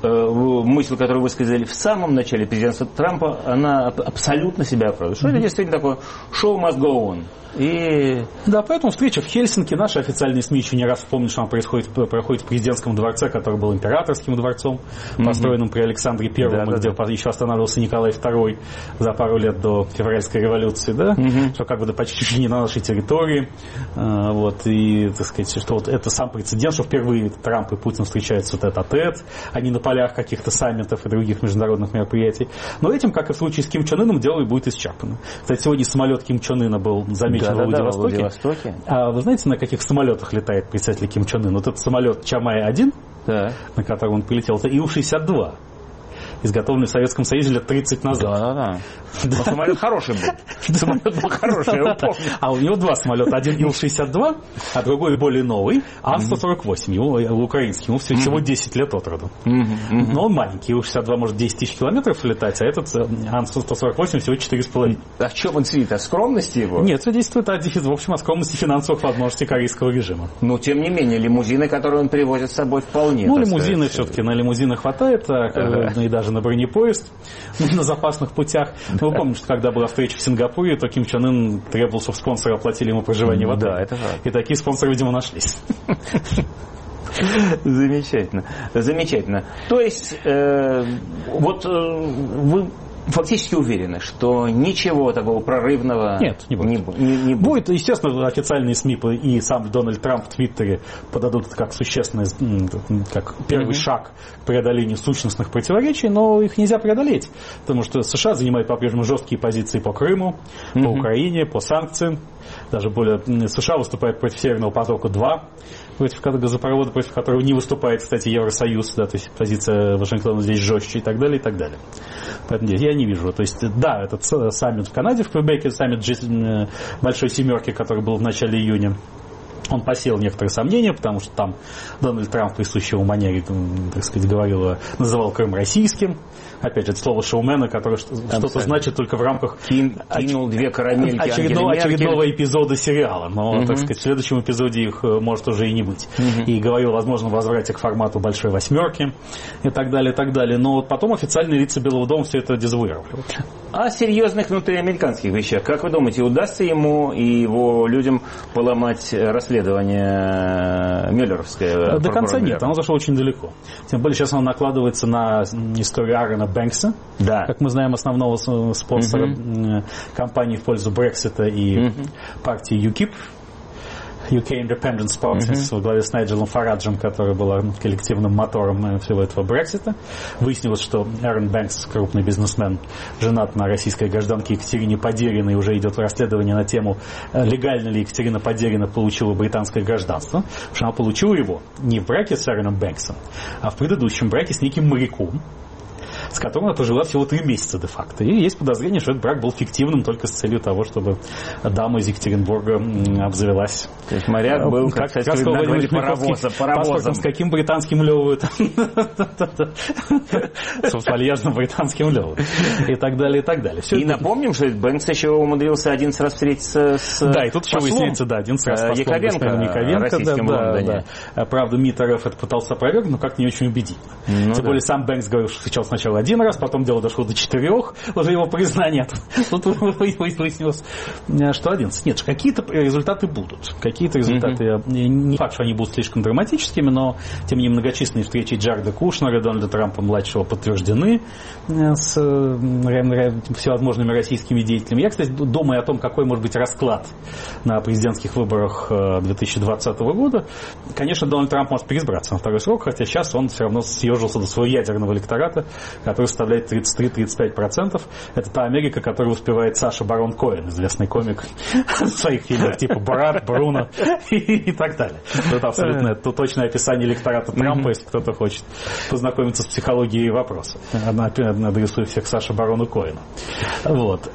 мысль, которую вы сказали в самом начале президентства Трампа, она абсолютно себя оправдывает. Что это действительно такое show must go on. Да, поэтому встреча в Хельсинки. Наши официальные СМИ еще не раз вспомнили, что она проходит в президентском дворце, который был императорским дворцом, построенным при Александре Первом, где еще останавливался Николай II за пару лет до февральской революции, да, что как бы почти не на нашей территории. Вот, и, так сказать, что вот это сам прецедент, что впервые Трамп и Путин встречаются тет-а-тет, а не на полях каких-то саммитов и других международных мероприятий. Но этим, как и в случае с Ким Чен Ыном, дело и будет исчерпано. Кстати, сегодня самолет Ким Чен Ына был замечен в Владивостоке. А вы знаете, на каких самолетах летает председатель Ким Чен Ын? Вот этот самолет Чамай-1, на котором он полетел, это Ил-62. Изготовленный в Советском Союзе лет 30 назад. Но самолет хороший был. Самолет был хороший, я помню. А у него два самолета. Один Ил-62, а другой более новый, Ан-148, украинский. Ему всего 10 лет от роду. Но он маленький. Ил-62 может 10 тысяч километров летать, а этот Ан-148 всего 4,5. А в чем он сидит? О скромности его? Нет, свидетельствует в общем, о скромности финансовых возможностей корейского режима. Но, тем не менее, лимузины, которые он привозит с собой, вполне. Ну, лимузины все-таки. На лимузины хватает, и даже на бронепоезд на запасных путях. Вы помните, что когда была встреча в Сингапуре, то Ким Чен Ын требовал, чтобы спонсоры оплатили ему проживание в отеле. Да, это жалко. И такие спонсоры, видимо, нашлись. Замечательно. Замечательно. То есть, вот вы фактически уверены, что ничего такого прорывного не будет. Не будет. Естественно, официальные СМИ и сам Дональд Трамп в Твиттере подадут это как существенный, как первый шаг к преодолению сущностных противоречий, но их нельзя преодолеть, потому что США занимают по-прежнему жесткие позиции по Крыму, по Украине, по санкциям. Даже более США выступает против Северного потока-2, против газопровода, против которого не выступает, кстати, Евросоюз, да, то есть позиция Вашингтона здесь жестче и так далее, и так далее. Поэтому я не вижу. То есть, да, этот саммит в Канаде, в Квебеке, саммит Большой Семерки, который был в начале июня, он посеял некоторые сомнения, потому что там Дональд Трамп в присущей ему манере, так сказать, называл Крым российским. Опять же, это слово шоумена, которое что-то значит только в рамках кинул две карамельки очередного эпизода сериала. Но, так сказать, в следующем эпизоде их может уже и не быть. И говорил о возможном возврате к формату Большой Восьмерки и так далее, и так далее. Но потом официальные лица Белого дома все это дезавуировали. О серьезных внутриамериканских вещах. Как вы думаете, удастся ему и его людям поломать расследование мюллеровское? До конца нет, оно зашло очень далеко. Тем более сейчас оно накладывается на историю Аарона Бэнкса, как мы знаем, основного спонсора кампании в пользу Брексита и партии ЮКИП. UK Independence Party во главе с Найджелом Фараджем, который был коллективным мотором всего этого Брексита. Выяснилось, что Аарон Бэнкс, крупный бизнесмен, женат на российской гражданке Екатерине Подериной, уже идет расследование на тему, легально ли Екатерина Подерина получила британское гражданство. Потому что она получила его не в браке с Аароном Бэнксом, а в предыдущем браке с неким моряком, с которым она прожила всего 3 месяца де-факто. И есть подозрение, что этот брак был фиктивным только с целью того, чтобы дама из Екатеринбурга обзавелась. То есть моряк был, как сказать, паровозом. С каким британским левым? С вальяжным британским левым. И так далее, и так далее. И напомним, что Бэнкс еще умудрился 11 раз встретиться с Да, и тут еще выясняется, 11 раз послом Яковенко, российским в Лондоне. Правда, МИД РФ это пытался опровергнуть, но как-то не очень убедительно. Тем более сам Бэнкс говорил, что встречал сначала 1 раз, потом дело дошло до 4, уже его признания. Тут выяснилось, что 11. Нет, какие-то результаты будут. Какие-то результаты, не факт, что они будут слишком драматическими, но тем не менее многочисленные встречи Джареда Кушнера и Дональда Трампа-младшего подтверждены с всевозможными российскими деятелями. Я, кстати, думаю о том, какой может быть расклад на президентских выборах 2020 года. Конечно, Дональд Трамп может переизбраться на второй срок, хотя сейчас он все равно съежился до своего ядерного электората, который составляет 33-35%. Это та Америка, которую успевает Саша Барон Коэн, известный комик своих фильмов типа «Брат», «Бруно» и так далее. Это абсолютно точное описание электората Трампа, если кто-то хочет познакомиться с психологией вопроса. Адресую всех Саше Барону Коэну. Вот.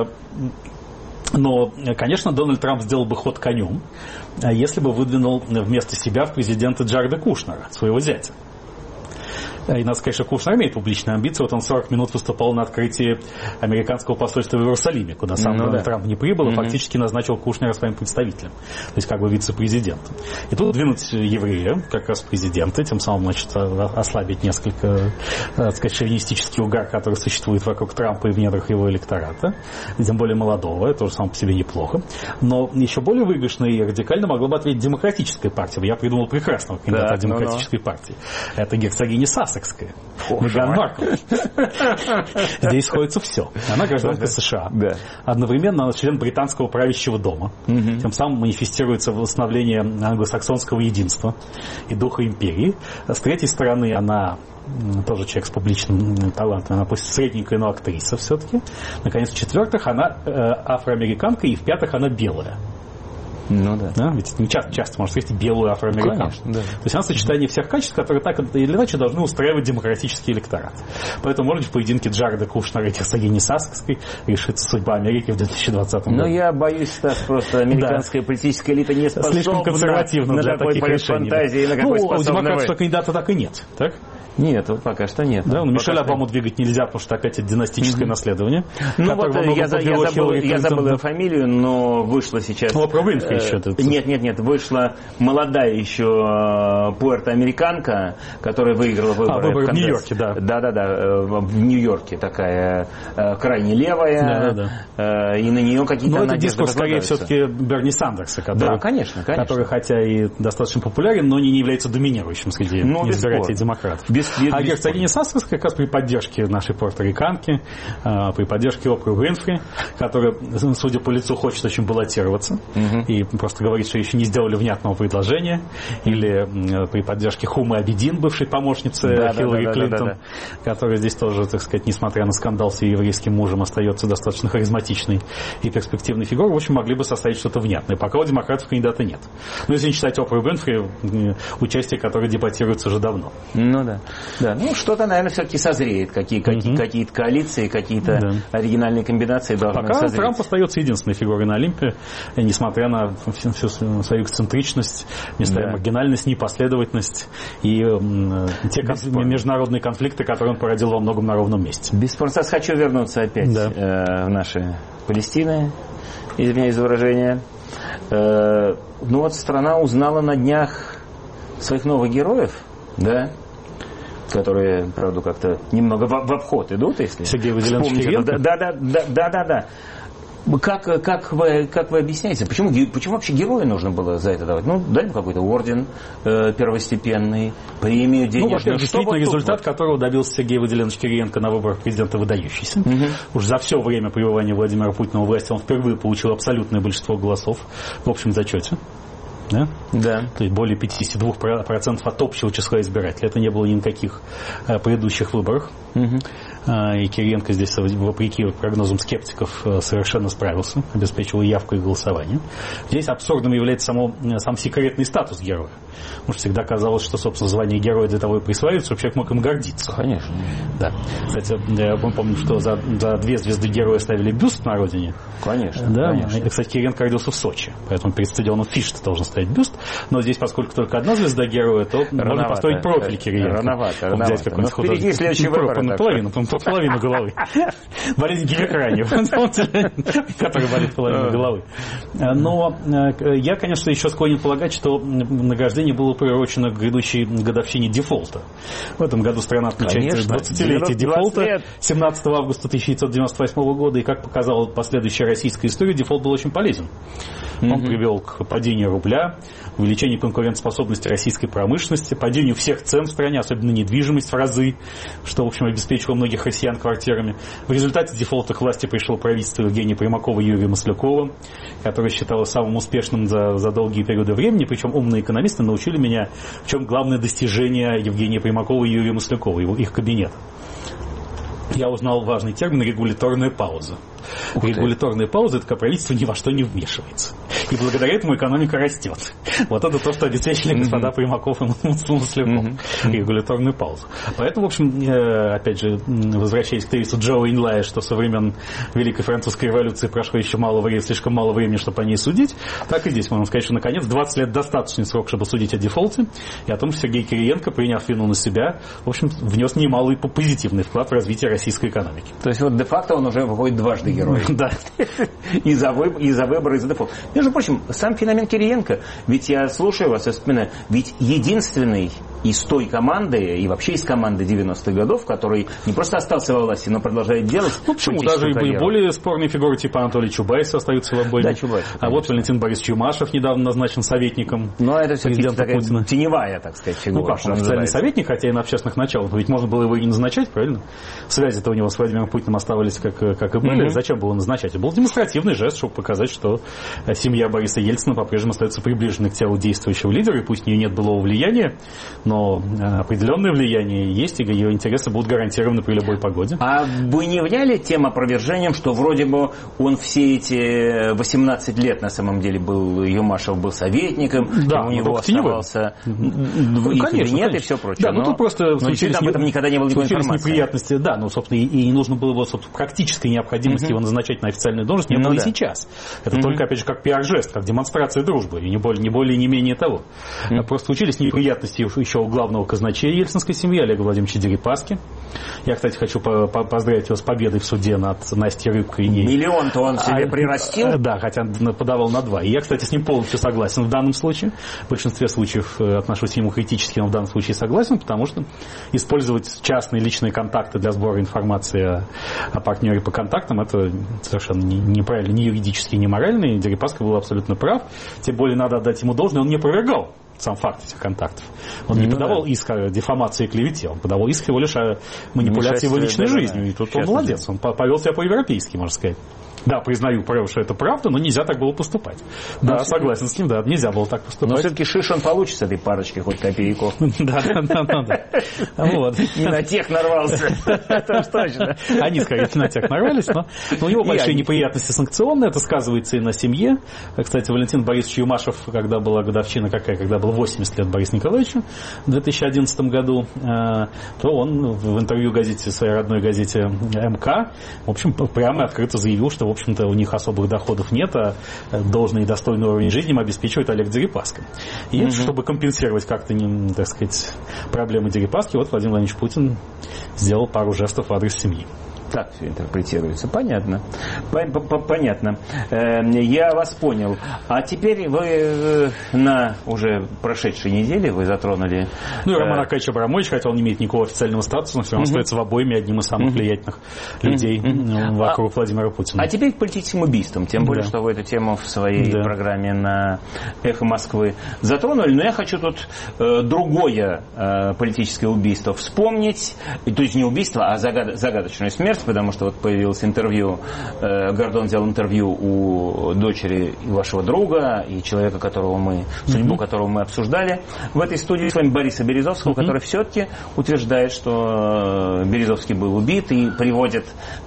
Но, конечно, Дональд Трамп сделал бы ход конем, если бы выдвинул вместо себя в президенты Джареда Кушнера, своего зятя. И надо сказать, что Кушнер имеет публичные амбиции. Вот он 40 минут выступал на открытии американского посольства в Иерусалиме, куда сам Трамп не прибыл, и фактически назначил Кушнера своим представителем, то есть как бы вице-президентом. И тут двинуть еврея, как раз президента, тем самым, значит, ослабить несколько, так сказать, шовинистический угар, который существует вокруг Трампа и в недрах его электората, тем более молодого, это тоже само по себе неплохо. Но еще более выигрышно и радикально могла бы ответить демократическая партия. Я придумал прекрасного кандидата демократической партии. Это герцогиня Сассекская, Меган Маркл. Здесь сходится все. Она гражданка США. Одновременно она член британского правящего дома. Тем самым манифестируется восстановление англосаксонского единства и духа империи. С третьей стороны, она тоже человек с публичным талантом, она пусть средненькая, но актриса все-таки. Наконец, в-четвертых, она афроамериканка, и в-пятых, она белая. Ну да. Да? Ведь не часто можно встретить белую афроамериканку. Да. То есть она сочетание всех качеств, которые так или иначе должны устраивать демократический электорат. Поэтому, может быть, в поединке Джареда Кушнера и герцогини Сассекской решится судьба Америки в 2020 году. Но я боюсь, что просто американская политическая элита не способна слишком консервативна на для таких решений. Фантазии, на какой у демократского кандидата так и нет, так? Нет, вот пока что нет. Да, Мишель Обаму двигать нельзя, потому что опять это династическое наследование. Ну вот я забыл ее фамилию, но вышла сейчас... Опра Уинфри еще. Нет, вышла молодая еще пуэрто-американка, которая выиграла выборы в Нью-Йорке, да. Да, в Нью-Йорке такая крайне левая, и на нее какие-то надежды. Но это дискурс, скорее, все-таки Берни Сандерса, который хотя и достаточно популярен, но не является доминирующим среди избирателей демократов. А герцогиня Сассекская как раз при поддержке нашей пуэрториканки, при поддержке Опры Уинфри, которая, судя по лицу, хочет очень баллотироваться и просто говорит, что еще не сделали внятного предложения, или при поддержке Хумы Абедин, бывшей помощницы Хиллари Клинтон, которая здесь тоже, так сказать, несмотря на скандал с ее еврейским мужем, остается достаточно харизматичной и перспективной фигурой, в общем, могли бы составить что-то внятное. Пока у демократов кандидата нет. Но если не считать Опру Уинфри, участие которой дебатируется уже давно. Ну да. Да, ну что-то, наверное, все-таки созреет. Какие-то коалиции, какие-то оригинальные комбинации должны пока созреть. Трамп остается единственной фигурой на Олимпе, несмотря на всю свою эксцентричность, маргинальность, непоследовательность и те международные конфликты, которые он породил во многом на ровном месте. Бесспорно. Хочу вернуться опять в наши Палестины, извиняюсь за выражение. Ну вот страна узнала на днях своих новых героев, да, которые, правда, как-то немного в обход идут, если Сергей Выделенович Кириенко. Да. Как вы объясняете, почему вообще героя нужно было за это давать? Ну, дали бы какой-то орден первостепенный, премию денежную. Ну, во-первых, действительно, результат, которого добился Сергей Выделенович Кириенко на выборах президента, выдающийся. Уж за все время пребывания Владимира Путина у власти он впервые получил абсолютное большинство голосов в общем зачете. Да? Да. То есть более 52% от общего числа избирателей. Это не было ни на каких предыдущих выборах. И Кириенко здесь, вопреки прогнозам скептиков, совершенно справился, обеспечил явку и голосование. Здесь абсурдным является сам секретный статус героя. Потому что всегда казалось, что, собственно, звание героя для того и присваивается, чтобы человек мог им гордиться. Конечно. Да. Кстати, я помню, что за 2 звезды героя ставили бюст на родине. Конечно. Да. Конечно. И, кстати, Кириенко родился в Сочи, поэтому перед стадионом Фишт должен стоять бюст. Но здесь, поскольку только 1 звезда героя, то можно построить профиль Кириенко. Рановато. Взять какой-нибудь художник. Следующий выбор. Половину головы. Болезнь гемикрания, который болит половину головы. Но я, конечно, еще склонен полагать, что награждение было приурочено к грядущей годовщине дефолта. В этом году страна отмечает 20-летие дефолта 17 августа 1998 года, и, как показала последующая российская история, дефолт был очень полезен. Он привел к падению рубля, увеличению конкурентоспособности российской промышленности, падению всех цен в стране, особенно недвижимость в разы, что, в общем, обеспечило многих россиян квартирами. В результате дефолта к власти пришло правительство Евгения Примакова и Юрия Маслякова, которое считалось самым успешным за долгие периоды времени, причем умные экономисты научили меня, в чем главное достижение Евгения Примакова и Юрия Маслякова, их кабинета. Я узнал важный термин — регуляторная пауза. Регуляторная пауза — это когда правительство ни во что не вмешивается. И благодаря этому экономика растет. Вот это то, что обеспечили господа Примаков и Масляков. Регуляторную паузу. Поэтому, в общем, опять же, возвращаясь к тезису Джоа Инлая, что со времен Великой Французской революции прошло еще слишком мало времени, чтобы о ней судить, так и здесь можно сказать, что, наконец, 20 лет достаточный срок, чтобы судить о дефолте, и о том, что Сергей Кириенко, приняв вину на себя, в общем, внес немалый позитивный вклад в развитие российской экономики. То есть вот де-факто он уже выходит дважды герой. Да. И за выбор, и за дефолт. Между прочим, сам феномен Кириенко, ведь я слушаю вас и вспоминаю, ведь единственный из той команды, и вообще из команды 90-х годов, который не просто остался во власти, но продолжает делать. Ну, почему? Даже и более спорные фигуры типа Анатолий Чубайс остаются в обойме. Да, Чубайс. А вот Валентин Борисович Юмашев недавно назначен советником. Но это все-таки такая теневая, так сказать, фигура. Ну как, он официальный советник, хотя и на общественных началах. Ведь можно было его и не назначать, правильно? Связи-то у него с Владимиром Путиным оставались как и были. Зачем было назначать? Это был демонстративный жест, чтобы показать, что семья Бориса Ельцина по-прежнему остается приближенной к телу действующего лидера, и пусть у нее нет былого влияния, но определенное влияние есть, и ее интересы будут гарантированы при любой погоде. А вы не вняли тем опровержением, что вроде бы он все эти 18 лет на самом деле был, Юмашев был советником, да, у него оставался кабинет и все прочее. Да, но тут просто об этом никогда не было никакой информации. Неприятности, да, ну, собственно, и не нужно было его, собственно, практической необходимости его назначать на официальную должность, не было и сейчас. Это только, опять же, как пиар-жест, как демонстрация дружбы, и не более, не менее того. Просто случились неприятности еще у главного казначея ельцинской семьи, Олега Владимировича Дерипаски. Я, кстати, хочу поздравить его с победой в суде над Настей Рыбкой. Миллион-то он себе прирастил? Да, хотя подавал на 2. И я, кстати, с ним полностью согласен в данном случае. В большинстве случаев отношусь к нему критически, но в данном случае согласен, потому что использовать частные личные контакты для сбора информации о партнере по контактам — это совершенно неправильно, ни юридически, ни морально. И Дерипаска был абсолютно прав. Тем более надо отдать ему должное, он не опровергал сам факт этих контактов. Он не подавал иск о дефамации и клевете, он подавал иск всего лишь о манипуляции его личной жизнью. И тут он молодец, он повел себя по-европейски, можно сказать. Да, признаю, что это правда, но нельзя так было поступать. Да, согласен с ним, да, нельзя было так поступать. Но все-таки шиш он получит с этой парочки хоть копейку. Да. Не на тех нарвался. Это уж точно. Они, скорее, на тех нарвались, но у него большие неприятности санкционные, это сказывается и на семье. Кстати, Валентин Борисович Юмашев, когда была годовщина какая, когда было 80 лет Борису Николаевичу в 2011 году, то он в интервью газете, своей родной газете МК, в общем, прямо открыто заявил, что в общем-то, у них особых доходов нет, а должный и достойный уровень жизни им обеспечивает Олег Дерипаска. И чтобы компенсировать как-то, так сказать, проблемы Дерипаски, вот Владимир Владимирович Путин сделал пару жестов в адрес семьи. Так все интерпретируется. Понятно. Понятно. Я вас понял. А теперь вы на уже прошедшей неделе вы затронули... Ну, и Роман Аркадьевич Абрамович, хотя он не имеет никакого официального статуса, но все равно остается в обойме одним из самых влиятельных людей вокруг Владимира Путина. А теперь к политическим убийствам. Тем более, что вы эту тему в своей программе на «Эхо Москвы» затронули. Но я хочу тут другое политическое убийство вспомнить. То есть не убийство, а загадочную смерть. Потому что вот появилось интервью, Гордон взял интервью у дочери вашего друга и человека, судьбу которого мы обсуждали в этой студии, с вами Бориса Березовского, который все-таки утверждает, что Березовский был убит, и приводит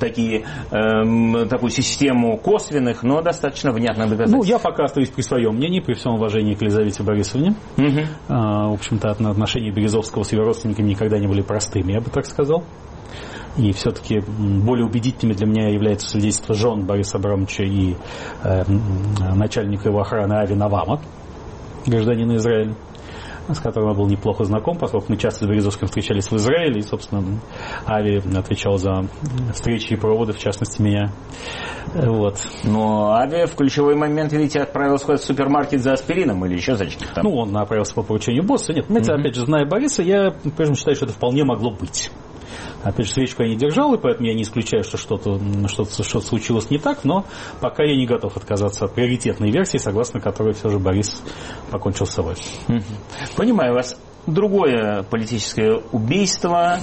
такую систему косвенных, но достаточно внятных доказательств. Ну, я пока остаюсь при своем мнении, при всем уважении к Елизавете Борисовне. В общем-то, отношения Березовского с его родственниками никогда не были простыми, я бы так сказал. И все-таки более убедительными для меня является свидетельство жен Бориса Абрамовича и начальника его охраны Ави Навама, гражданина Израиля, с которым я был неплохо знаком, поскольку мы часто с Березовским встречались в Израиле, и, собственно, Ави отвечал за встречи и проводы, в частности, меня. Вот. Но Ави в ключевой момент, видите, отправился в супермаркет за аспирином или еще за чем-то там. Ну, он направился по поручению босса. Нет, знаете, опять же, зная Бориса, я, прежде считаю, что это вполне могло быть. Опять же, свечку я не держал, и поэтому я не исключаю, что что-то случилось не так, но пока я не готов отказаться от приоритетной версии, согласно которой все же Борис покончил с собой. Понимаю вас. Другое политическое убийство,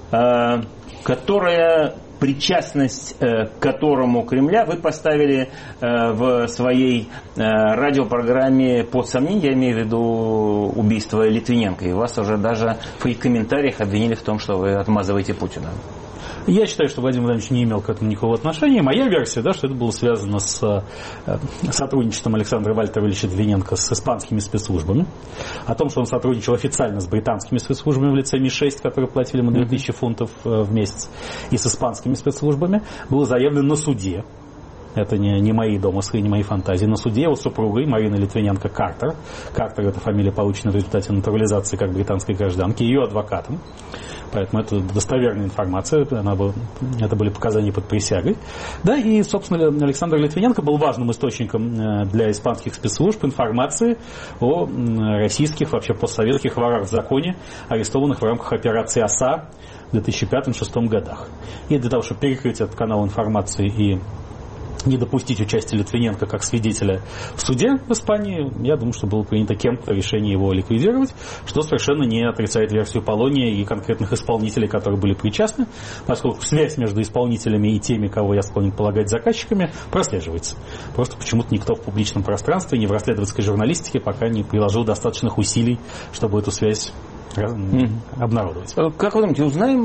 которое... причастность к которому Кремля вы поставили в своей радиопрограмме под сомнение, я имею в виду убийство Литвиненко. И вас уже даже в комментариях обвинили в том, что вы отмазываете Путина. Я считаю, что Владимир Владимирович не имел к этому никакого отношения. Моя версия, да, что это было связано с сотрудничеством Александра Вальтеровича Литвиненко с испанскими спецслужбами. О том, что он сотрудничал официально с британскими спецслужбами в лице Ми-6, которые платили ему 2000 фунтов в месяц, и с испанскими спецслужбами, было заявлено на суде. Это не мои домыслы, не мои фантазии. На суде его супругой Мариной Литвиненко Картер. Картер – это фамилия, полученная в результате натурализации как британской гражданки, ее адвокатом. Поэтому это достоверная информация, это были показания под присягой. Да, и, собственно, Александр Литвиненко был важным источником для испанских спецслужб информации о российских, вообще постсоветских ворах в законе, арестованных в рамках операции «Оса» в 2005-2006 годах. И для того, чтобы перекрыть этот канал информации и не допустить участия Литвиненко как свидетеля в суде в Испании, я думаю, что было принято кем-то решение его ликвидировать, что совершенно не отрицает версию Полония и конкретных исполнителей, которые были причастны, поскольку связь между исполнителями и теми, кого я склонен полагать заказчиками, прослеживается. Просто почему-то никто в публичном пространстве, ни в расследовательской журналистике пока не приложил достаточных усилий, чтобы эту связь обнародовать. Как вы думаете, узнаем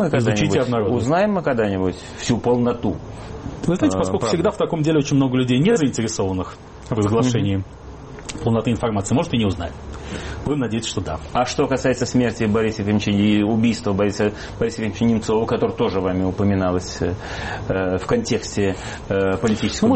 мы когда-нибудь всю полноту? Вы знаете, поскольку всегда в таком деле очень много людей не заинтересованных в разглашении полноты информации, может, и не узнаем. Будем надеяться, что да. А что касается смерти Бориса Ефимовича и убийства Бориса Ефимовича Немцова, которое тоже вами упоминалось в контексте политического...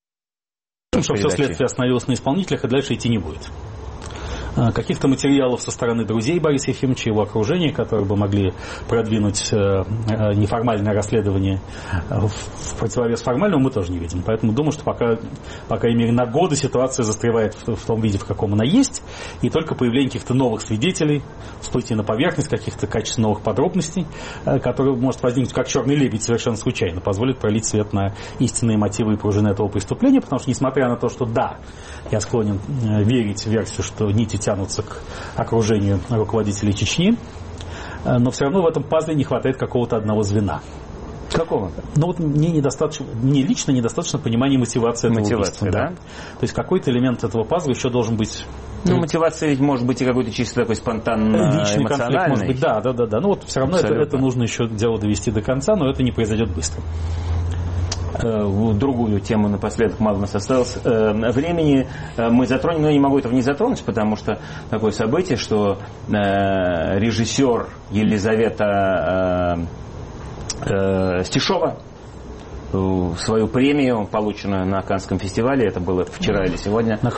Что все следствие остановилось на исполнителях, и дальше идти не будет. Каких-то материалов со стороны друзей Бориса Ефимовича, его окружения, которые бы могли продвинуть неформальное расследование в противовес формальному, мы тоже не видим. Поэтому думаю, что пока именно на годы ситуация застревает в том виде, в каком она есть, и только появление каких-то новых свидетелей, всплытие на поверхность каких-то качественных новых подробностей, которые может возникнуть как черный лебедь совершенно случайно, позволит пролить свет на истинные мотивы и пружины этого преступления, потому что, несмотря на то, что да, я склонен верить в версию, что нити тянутся к окружению руководителей Чечни, но все равно в этом пазле не хватает какого-то одного звена. Какого? Ну вот мне лично недостаточно понимания мотивации этого убийства. Да? То есть какой-то элемент этого пазла еще должен быть. Ну, мотивация ведь может быть и какой-то чисто такой спонтанно личный конфликт, может быть, да. Ну вот все равно это нужно еще дело довести до конца, но это не произойдет быстро. Другую тему напоследок, мало у нас осталось времени, мы затронем, но я не могу этого не затронуть, потому что такое событие, что режиссер Елизавета Стешова свою премию, полученную на Каннском фестивале, это было вчера или сегодня, на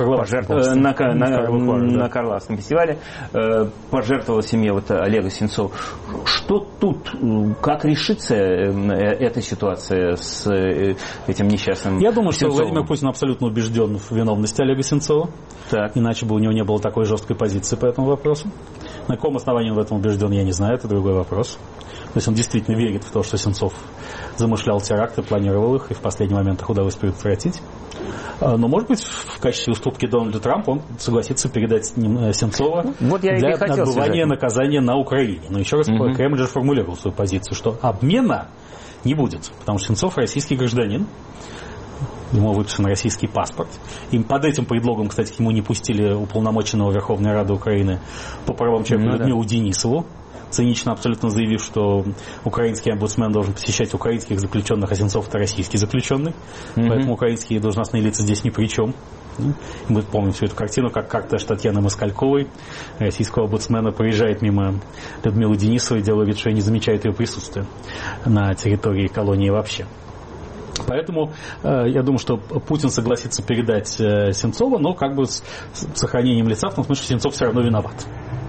Карловском фестивале, пожертвовала семье Олега Сенцова. Что тут, как решится эта ситуация с этим несчастным Я думаю, что Сенцовым? Владимир Путин абсолютно убежден в виновности Олега Сенцова. Так. Иначе бы у него не было такой жесткой позиции по этому вопросу. На каком основании он в этом убежден, я не знаю, это другой вопрос. То есть он действительно верит в то, что Сенцов замышлял теракты, планировал их, и в последний момент их удалось предотвратить. Но, может быть, в качестве уступки Дональду Трампу он согласится передать Сенцова для отбывания наказания на Украине. Но еще раз, Кремль же формулировал свою позицию, что обмена не будет, потому что Сенцов российский гражданин, ему выпущен российский паспорт. И под этим предлогом, кстати, к нему не пустили уполномоченного Верховной Рады Украины по правам человека Людмилу Денисову, цинично абсолютно заявив, что украинский омбудсмен должен посещать украинских заключенных, а Сенцов это российский заключенный. Поэтому украинские должностные лица здесь ни при чем. Мы помним всю эту картину, как как-то Татьяны Москальковой, российского омбудсмена, проезжает мимо Людмилы Денисовой, делая вид, что не замечает ее присутствие на территории колонии вообще. Поэтому я думаю, что Путин согласится передать Сенцова, но как бы с сохранением лица, в том смысле, что Сенцов все равно виноват.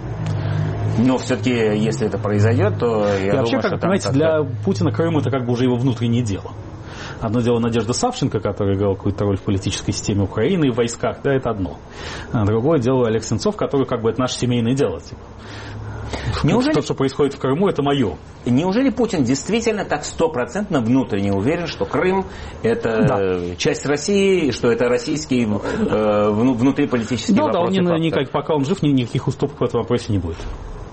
Но все-таки, если это произойдет, то я думаю, вообще, что понимаете, для Путина Крым это как бы уже его внутреннее дело. Одно дело Надежда Савченко, которая играла какую-то роль в политической системе Украины и в войсках, да, это одно. А другое дело Олег Сенцов, который как бы это наше семейное дело. Неужели... То, что происходит в Крыму, это мое. Неужели Путин действительно так 100% внутренне уверен, что Крым это часть России, что это российский внутриполитический вопрос? Да, он пока он жив, никаких уступок в этом вопросе не будет.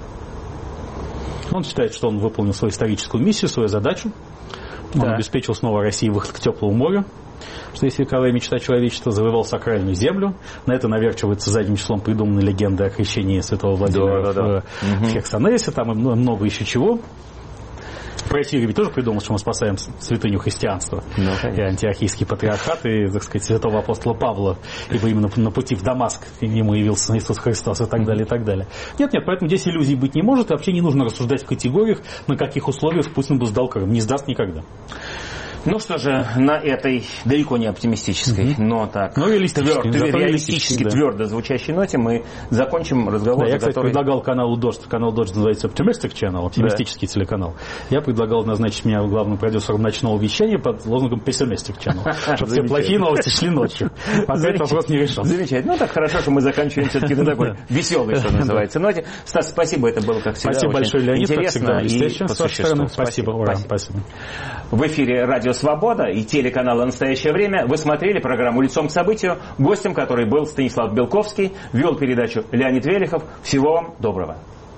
Он считает, что он выполнил свою историческую миссию, свою задачу. Он обеспечил снова России выход к теплому морю, что есть вековая мечта человечества, завоевал сакральную землю. На это наверчивается задним числом придуманы легенды о крещении святого Владимира в Херсонесе, там и много еще чего. Происирий ведь тоже придумал, что мы спасаем святыню христианства. И антиохийский патриархат, и, так сказать, святого апостола Павла, ибо именно на пути в Дамаск ему явился Иисус Христос и так далее, и так далее. Нет, поэтому здесь иллюзий быть не может, и вообще не нужно рассуждать в категориях, на каких условиях Путин бы сдал Крым. Не сдаст никогда. Ну что же, на этой далеко не оптимистической, но так реалистически твердо звучащей ноте мы закончим разговор. Да, я, кстати, предлагал каналу «Дождь». Канал «Дождь» называется Optimistic Channel, оптимистический телеканал. Я предлагал назначить меня главным продюсером ночного вещания под лозунгом Pessimistic Channel, чтобы все плохие новости шли ночью. Пока этот вопрос не решен. Замечательно. Ну так хорошо, что мы заканчиваем все-таки на такой веселой, что называется, ноте. Стас, спасибо, это было, как всегда, спасибо большое, Леонид, интересно и по существу. Спасибо. В эфире «Радио Свобода» и телеканала «Настоящее время». Вы смотрели программу «Лицом к событию», гостем которой был Станислав Белковский, вел передачу Леонид Велихов. Всего вам доброго.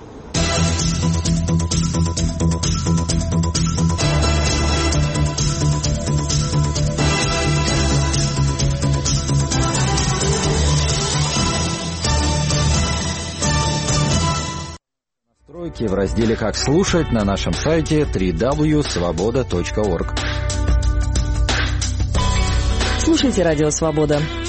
Настройки в разделе «Как слушать» на нашем сайте www.svoboda.org. Слушайте «Радио Свобода».